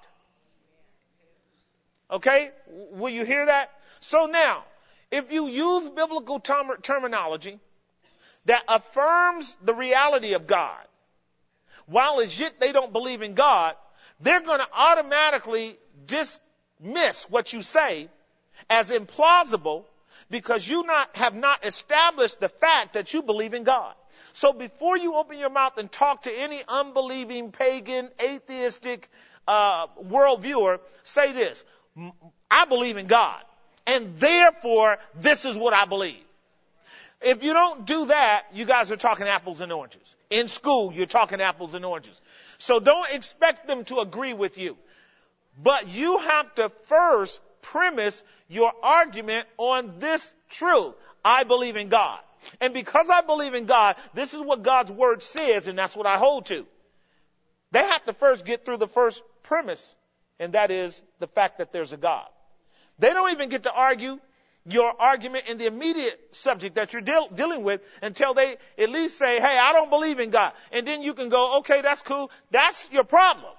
Okay? Will you hear that? So now, if you use biblical terminology that affirms the reality of God, while as yet they don't believe in God, they're going to automatically dismiss what you say as implausible because you have not established the fact that you believe in God. So before you open your mouth and talk to any unbelieving, pagan, atheistic world viewer, say this: I believe in God, and therefore this is what I believe. If you don't do that, you guys are talking apples and oranges. In school, you're talking apples and oranges. So don't expect them to agree with you. But you have to first premise your argument on this truth. I believe in God. And because I believe in God, this is what God's word says, and that's what I hold to. They have to first get through the first premise, and that is the fact that there's a God. They don't even get to argue your argument in the immediate subject that you're dealing with until they at least say, hey, I don't believe in God. And then you can go, okay, that's cool. That's your problem.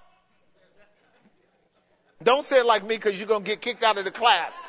Don't say it like me because you're going to get kicked out of the class.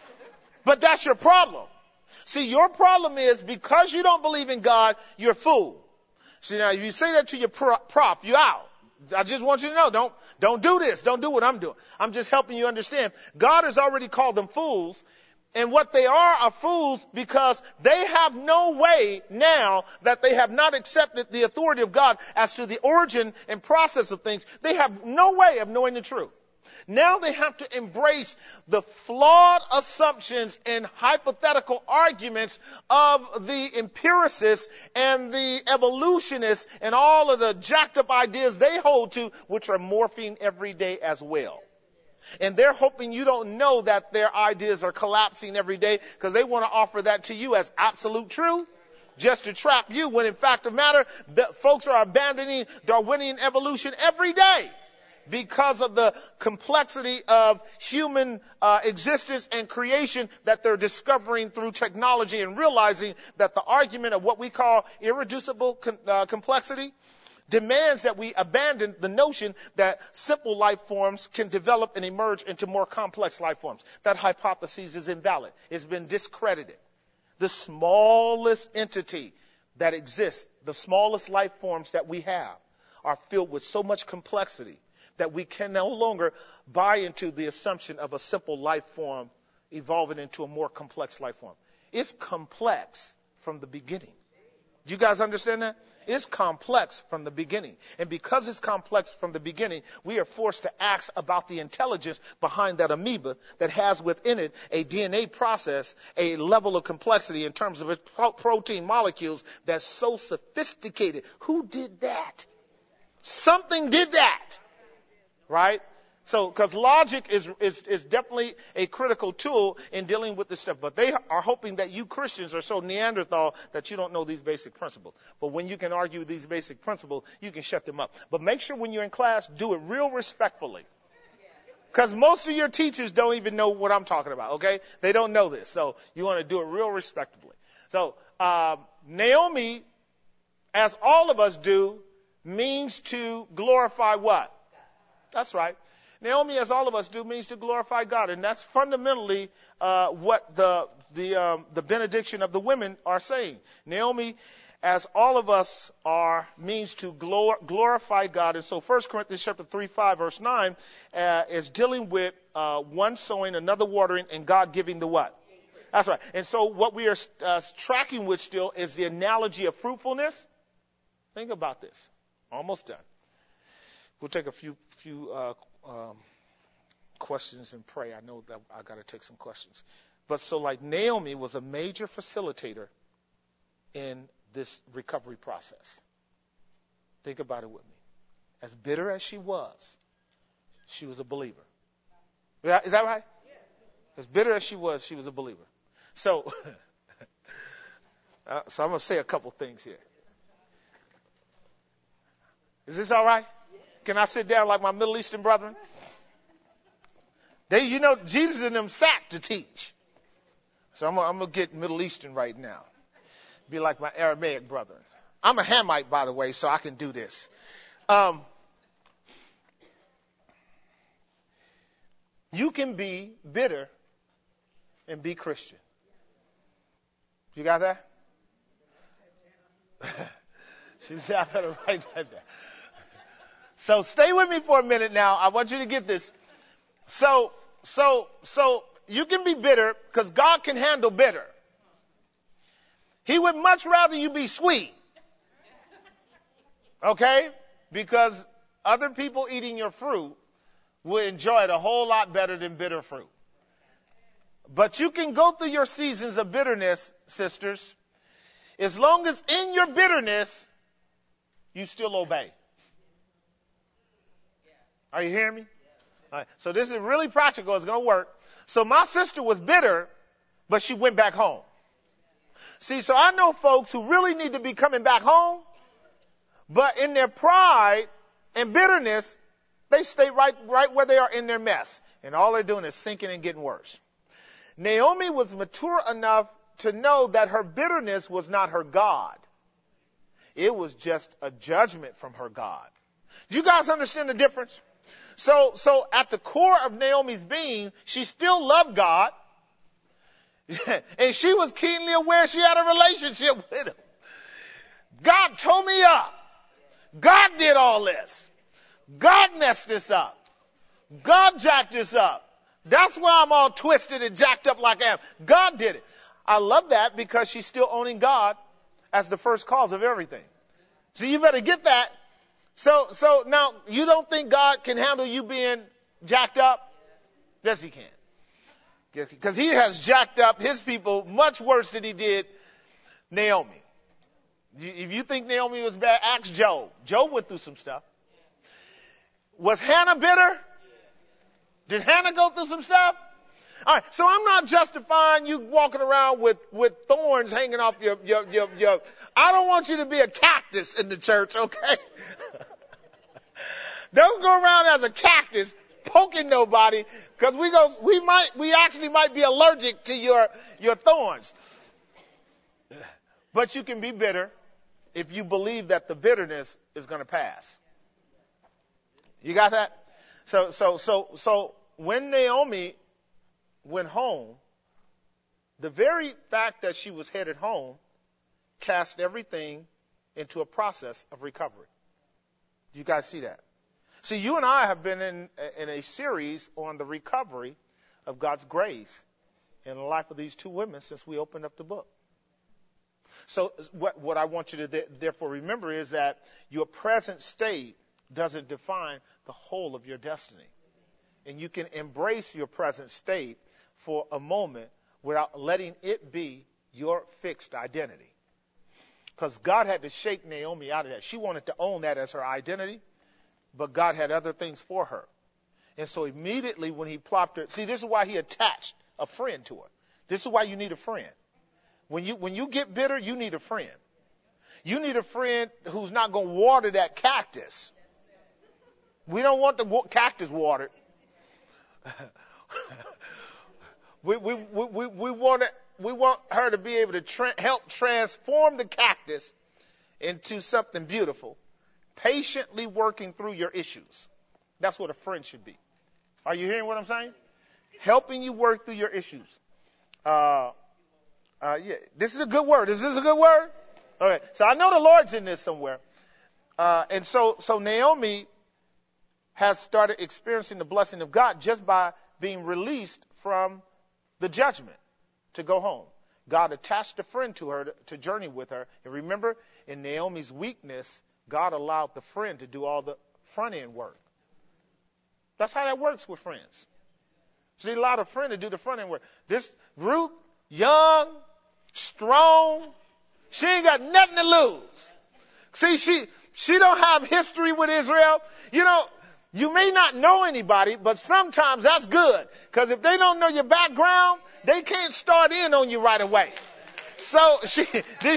But that's your problem. See, your problem is because you don't believe in God, you're a fool. See, now if you say that to your prof, you're out. I just want you to know, don't do this. Don't do what I'm doing. I'm just helping you understand. God has already called them fools. And what they are fools because they have no way now that they have not accepted the authority of God as to the origin and process of things. They have no way of knowing the truth. Now they have to embrace the flawed assumptions and hypothetical arguments of the empiricists and the evolutionists and all of the jacked up ideas they hold to, which are morphing every day as well. And they're hoping you don't know that their ideas are collapsing every day because they want to offer that to you as absolute truth just to trap you, when in fact of the matter, that folks are abandoning Darwinian evolution every day because of the complexity of human existence and creation that they're discovering through technology and realizing that the argument of what we call irreducible complexity demands that we abandon the notion that simple life forms can develop and emerge into more complex life forms. That hypothesis is invalid. It's been discredited. The smallest entity that exists, the smallest life forms that we have, are filled with so much complexity that we can no longer buy into the assumption of a simple life form evolving into a more complex life form. It's complex from the beginning. Do you guys understand that? It's complex from the beginning. And because it's complex from the beginning, we are forced to ask about the intelligence behind that amoeba that has within it a DNA process, a level of complexity in terms of its protein molecules that's so sophisticated. Who did that? Something did that. Right? So, because logic is definitely a critical tool in dealing with this stuff. But they are hoping that you Christians are so Neanderthal that you don't know these basic principles. But when you can argue these basic principles, you can shut them up. But make sure when you're in class, do it real respectfully. Because most of your teachers don't even know what I'm talking about, okay? They don't know this. So you want to do it real respectably. So, Naomi, as all of us do, means to glorify what? That's right. Naomi, as all of us do, means to glorify God. And that's fundamentally what the benediction of the women are saying. Naomi, as all of us are, means to glorify God. And so 1 Corinthians chapter 3, 5, verse 9 is dealing with one sowing, another watering, and God giving the what? That's right. And so what we are tracking with still is the analogy of fruitfulness. Think about this. Almost done. We'll take a few questions and pray. I know that I got to take some questions. But so like Naomi was a major facilitator in this recovery process. Think about it with me. As bitter as she was a believer. Is that right? As bitter as she was a believer. So, so I'm going to say a couple things here. Is this all right? Can I sit down like my Middle Eastern brethren? Jesus and them sat to teach. So I'm going to get Middle Eastern right now. Be like my Aramaic brethren. I'm a Hamite, by the way, so I can do this. You can be bitter and be Christian. You got that? She said, I better write that down. So stay with me for a minute now. I want you to get this. So you can be bitter because God can handle bitter. He would much rather you be sweet. Okay? Because other people eating your fruit will enjoy it a whole lot better than bitter fruit. But you can go through your seasons of bitterness, sisters, as long as in your bitterness, you still obey. Are you hearing me? All right. So this is really practical. It's going to work. So my sister was bitter, but she went back home. See, so I know folks who really need to be coming back home, but in their pride and bitterness, they stay right where they are in their mess. And all they're doing is sinking and getting worse. Naomi was mature enough to know that her bitterness was not her God. It was just a judgment from her God. Do you guys understand the difference? So at the core of Naomi's being, she still loved God. And she was keenly aware she had a relationship with him. God told me up. God did all this. God messed this up. God jacked this up. That's why I'm all twisted and jacked up like I am. God did it. I love that because she's still owning God as the first cause of everything. So you better get that. So now you don't think God can handle you being jacked up? Yes, he can. Because he has jacked up his people much worse than he did Naomi. If you think Naomi was bad, ask Job. Job went through some stuff. Was Hannah bitter? Did Hannah go through some stuff? All right, so I'm not justifying you walking around with thorns hanging off your. I don't want you to be a cactus in the church, okay? Don't go around as a cactus poking nobody, because we actually might be allergic to your thorns. But you can be bitter if you believe that the bitterness is going to pass. You got that? So when Naomi went home, the very fact that she was headed home cast everything into a process of recovery. You guys see that? See, you and I have been in a series on the recovery of God's grace in the life of these two women since we opened up the book. So what I want you to therefore remember is that your present state doesn't define the whole of your destiny. And you can embrace your present state for a moment without letting it be your fixed identity. Because God had to shake Naomi out of that. She wanted to own that as her identity, but God had other things for her. And so immediately when he plopped her, see, this is why he attached a friend to her. This is why you need a friend. When you get bitter, you need a friend. You need a friend who's not going to water that cactus. We don't want the cactus watered. we want her to be able to help transform the cactus into something beautiful, patiently working through your issues. That's what a friend should be. Are you hearing what I'm saying? Helping you work through your issues. Yeah, this is a good word. Is this a good word? Okay. So I know the Lord's in this somewhere. And so Naomi has started experiencing the blessing of God just by being released from the judgment to go home. God attached a friend to her to journey with her. And remember, in Naomi's weakness, God allowed the friend to do all the front end work. That's how that works with friends. So he allowed a friend to do the front end work. This Ruth, young, strong, she ain't got nothing to lose. See, she don't have history with Israel. You know, you may not know anybody, but sometimes that's good. Because if they don't know your background, they can't start in on you right away. So she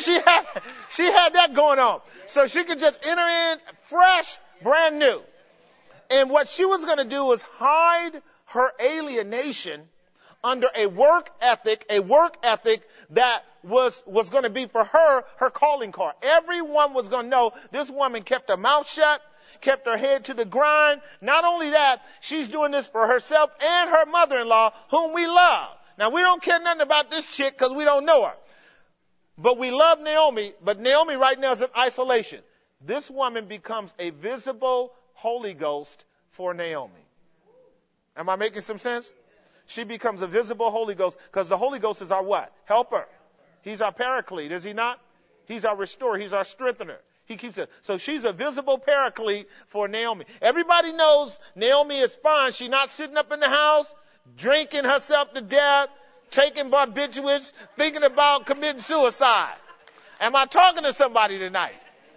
had that going on. So she could just enter in fresh, brand new. And what she was going to do was hide her alienation under a work ethic that was going to be for her calling card. Everyone was going to know this woman kept her mouth shut, kept her head to the grind. Not only that, she's doing this for herself and her mother-in-law, whom we love. Now, we don't care nothing about this chick because we don't know her. But we love Naomi, but Naomi right now is in isolation. This woman becomes a visible Holy Ghost for Naomi. Am I making some sense? She becomes a visible Holy Ghost because the Holy Ghost is our what? Helper. He's our paraclete, is he not? He's our restorer. He's our strengthener. He keeps it. So she's a visible paraclete for Naomi. Everybody knows Naomi is fine. She's not sitting up in the house, drinking herself to death, taking barbiturates, thinking about committing suicide. Am I talking to somebody tonight?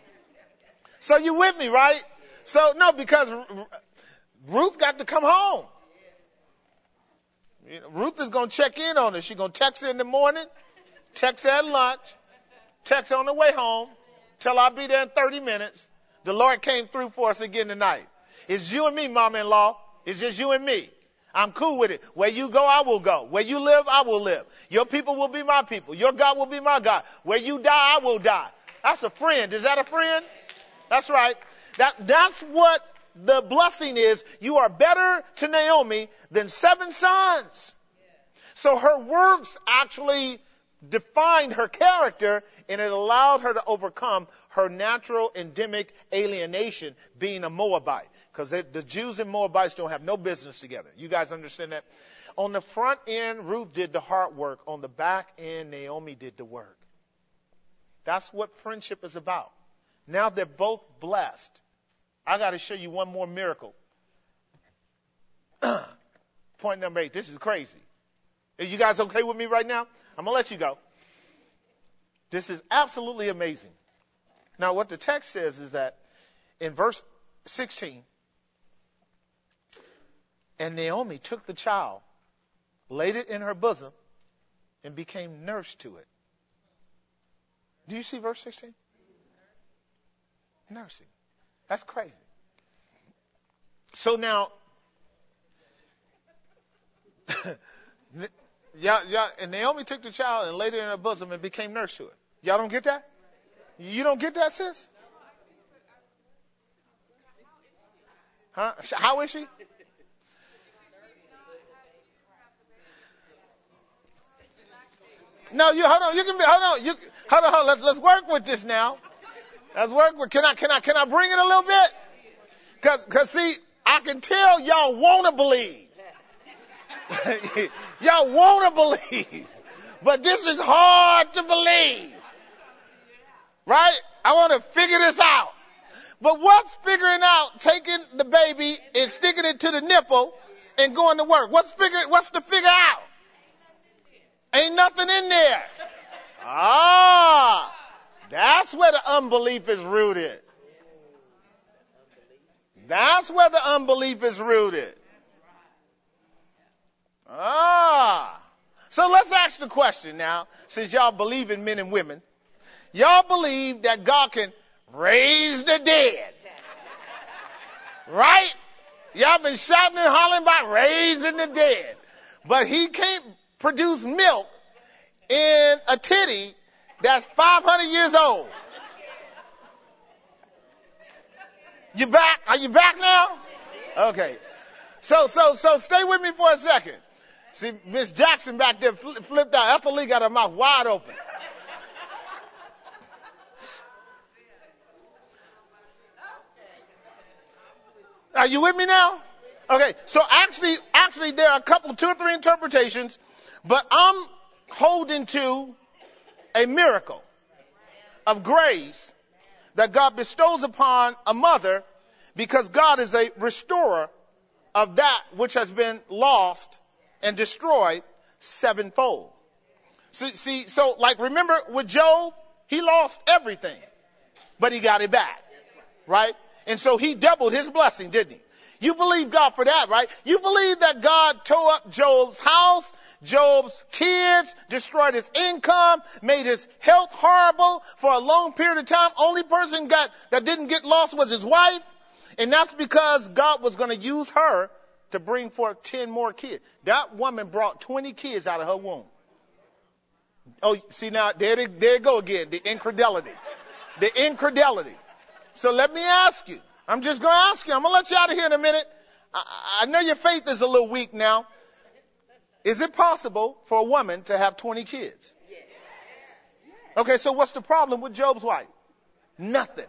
So you with me, right? So no, because Ruth got to come home. You know, Ruth is going to check in on her. She's going to text her in the morning, text her at lunch, text her on the way home, tell her I'll be there in 30 minutes. The Lord came through for us again tonight. It's you and me, mama-in-law. It's just you and me. I'm cool with it. Where you go, I will go. Where you live, I will live. Your people will be my people. Your God will be my God. Where you die, I will die. That's a friend. Is that a friend? That's right. That's what the blessing is. You are better to Naomi than 7 sons. So her works actually defined her character, and it allowed her to overcome her natural endemic alienation, being a Moabite. Because the Jews and Moabites don't have no business together. You guys understand that? On the front end, Ruth did the hard work. On the back end, Naomi did the work. That's what friendship is about. Now they're both blessed. I got to show you one more miracle. Point number 8. This is crazy. Are you guys okay with me right now? I'm going to let you go. This is absolutely amazing. Now, what the text says is that in verse 16, and Naomi took the child, laid it in her bosom, and became nurse to it. Do you see verse 16? Nursing. That's crazy. So now, and Naomi took the child and laid it in her bosom and became nurse to it. Y'all don't get that? You don't get that, sis? Huh? How is she? No, hold on. You can be, hold on. Let's work with this now. Let's work with, can I bring it a little bit? Cause see, I can tell y'all want to believe. Y'all want to believe. But this is hard to believe. Right? I want to figure this out. But what's figuring out taking the baby and sticking it to the nipple and going to work? What's to figure out? Ain't nothing in there. That's where the unbelief is rooted. That's where the unbelief is rooted. So let's ask the question now, since y'all believe in men and women. Y'all believe that God can raise the dead. Right? Y'all been shouting and hollering about raising the dead. But he can't produce milk in a titty that's 500 years old. You back? Are you back now? Okay. So stay with me for a second. See, Miss Jackson back there flipped out. Ethel Lee got her mouth wide open. Are you with me now? Okay, so actually there are a couple, 2 or 3 interpretations, but I'm holding to a miracle of grace that God bestows upon a mother because God is a restorer of that which has been lost and destroyed sevenfold. So like remember with Job, he lost everything, but he got it back, right? And so he doubled his blessing, didn't he? You believe God for that, right? You believe that God tore up Job's house, Job's kids, destroyed his income, made his health horrible for a long period of time. Only person that didn't get lost was his wife. And that's because God was going to use her to bring forth 10 more kids. That woman brought 20 kids out of her womb. Oh, see now, there you go again, the infidelity. The infidelity. So let me ask you. I'm just going to ask you. I'm going to let you out of here in a minute. I know your faith is a little weak now. Is it possible for a woman to have 20 kids? Okay, so what's the problem with Job's wife? Nothing.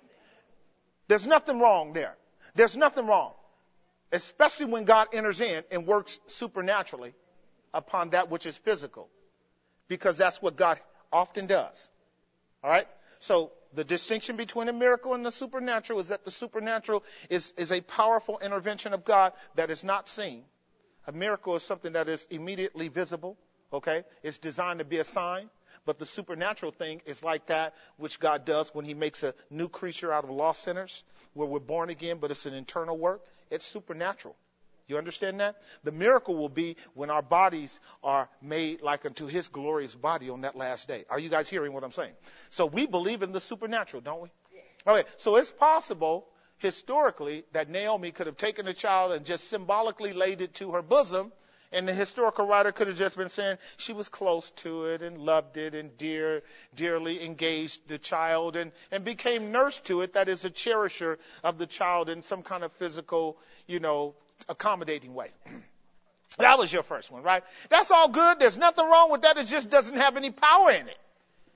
There's nothing wrong there. There's nothing wrong. Especially when God enters in and works supernaturally upon that which is physical. Because that's what God often does. All right? So the distinction between a miracle and the supernatural is that the supernatural is a powerful intervention of God that is not seen. A miracle is something that is immediately visible. Okay? It's designed to be a sign. But the supernatural thing is like that which God does when he makes a new creature out of lost sinners, where we're born again, but it's an internal work. It's supernatural. You understand that? The miracle will be when our bodies are made like unto his glorious body on that last day. Are you guys hearing what I'm saying? So we believe in the supernatural, don't we? Okay, so it's possible historically that Naomi could have taken a child and just symbolically laid it to her bosom, and the historical writer could have just been saying she was close to it and loved it and dearly engaged the child and became nurse to it, that is a cherisher of the child in some kind of physical, accommodating way. That was your first one, right? That's all good. There's nothing wrong with that. It just doesn't have any power in it.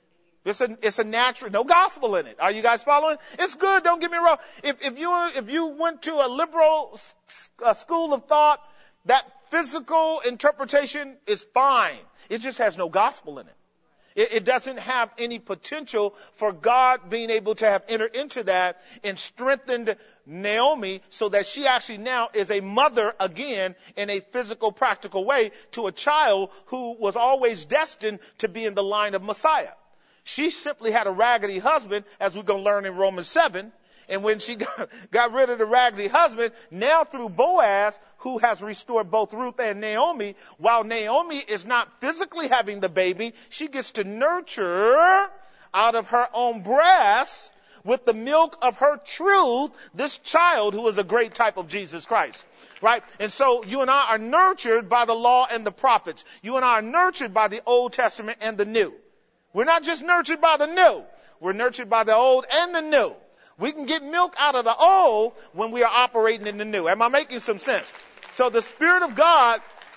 It's a natural, no gospel in it. Are you guys following? It's good. Don't get me wrong. If you went to a liberal school of thought, that physical interpretation is fine. It just has no gospel in it. It doesn't have any potential for God being able to have entered into that and strengthened Naomi so that she actually now is a mother again in a physical, practical way to a child who was always destined to be in the line of Messiah. She simply had a raggedy husband, as we're going to learn in Romans 7. And when she got rid of the raggedy husband, now through Boaz, who has restored both Ruth and Naomi, while Naomi is not physically having the baby, she gets to nurture out of her own breast with the milk of her truth this child who is a great type of Jesus Christ. Right? And so you and I are nurtured by the law and the prophets. You and I are nurtured by the Old Testament and the New. We're not just nurtured by the New. We're nurtured by the Old and the New. We can get milk out of the old when we are operating in the new. Am I making some sense? So the Spirit of God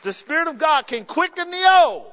can quicken the old.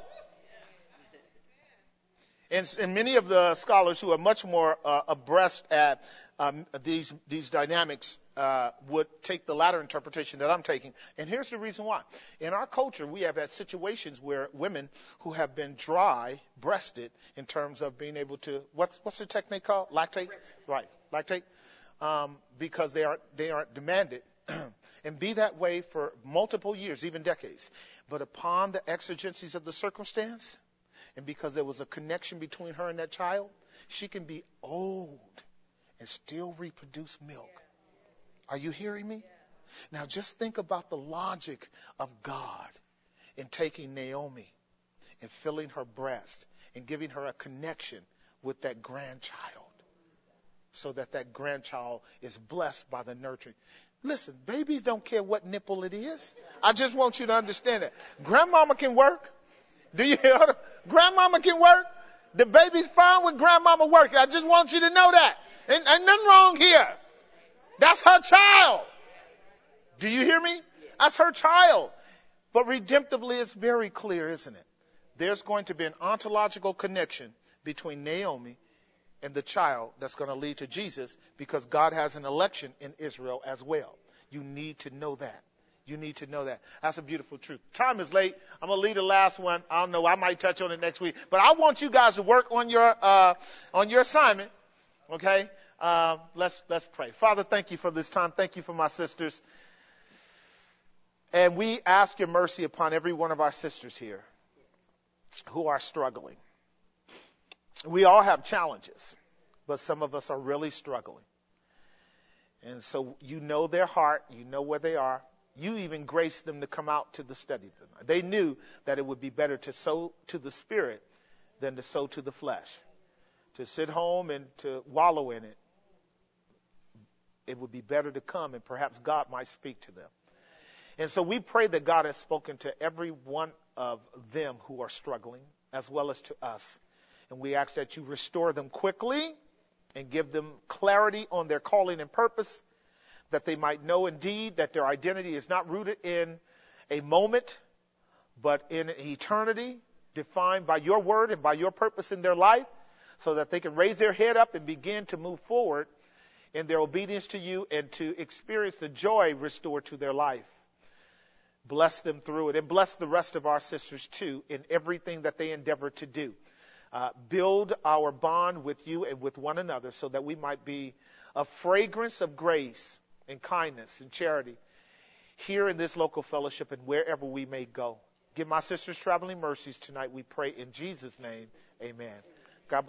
And many of the scholars who are much more abreast at these dynamics would take the latter interpretation that I'm taking. And here's the reason why. In our culture, we have had situations where women who have been dry breasted in terms of being able to, what's the technique called? Lactate? Right. Lactate. Because they aren't demanded and be that way for multiple years, even decades. But upon the exigencies of the circumstance, and because there was a connection between her and that child, she can be old and still reproduce milk. Are you hearing me? Now just think about the logic of God in taking Naomi and filling her breast and giving her a connection with that grandchild so that that grandchild is blessed by the nurturing. Listen, babies don't care what nipple it is. I just want you to understand that. Grandmama can work. Do you hear her? Grandmama can work. The baby's fine with grandmama working. I just want you to know that. Ain't nothing wrong here. That's her child. Do you hear me? That's her child. But redemptively, it's very clear, isn't it? There's going to be an ontological connection between Naomi and the child that's going to lead to Jesus, because God has an election in Israel as well. You need to know that. You need to know that. That's a beautiful truth. Time is late. I'm going to leave the last one. I don't know. I might touch on it next week. But I want you guys to work on your assignment. Okay? Let's pray. Father, thank you for this time. Thank you for my sisters. And we ask your mercy upon every one of our sisters here who are struggling. We all have challenges, but some of us are really struggling. And so you know their heart. You know where they are. You even graced them to come out to the study tonight. They knew that it would be better to sow to the Spirit than to sow to the flesh. To sit home and to wallow in it. It would be better to come, and perhaps God might speak to them. And so we pray that God has spoken to every one of them who are struggling, as well as to us. And we ask that you restore them quickly and give them clarity on their calling and purpose, that they might know indeed that their identity is not rooted in a moment, but in an eternity defined by your word and by your purpose in their life, so that they can raise their head up and begin to move forward in their obedience to you and to experience the joy restored to their life. Bless them through it, and bless the rest of our sisters too in everything that they endeavor to do. Build our bond with you and with one another so that we might be a fragrance of grace and kindness and charity here in this local fellowship and wherever we may go. Give my sisters traveling mercies tonight, we pray in Jesus' name. Amen.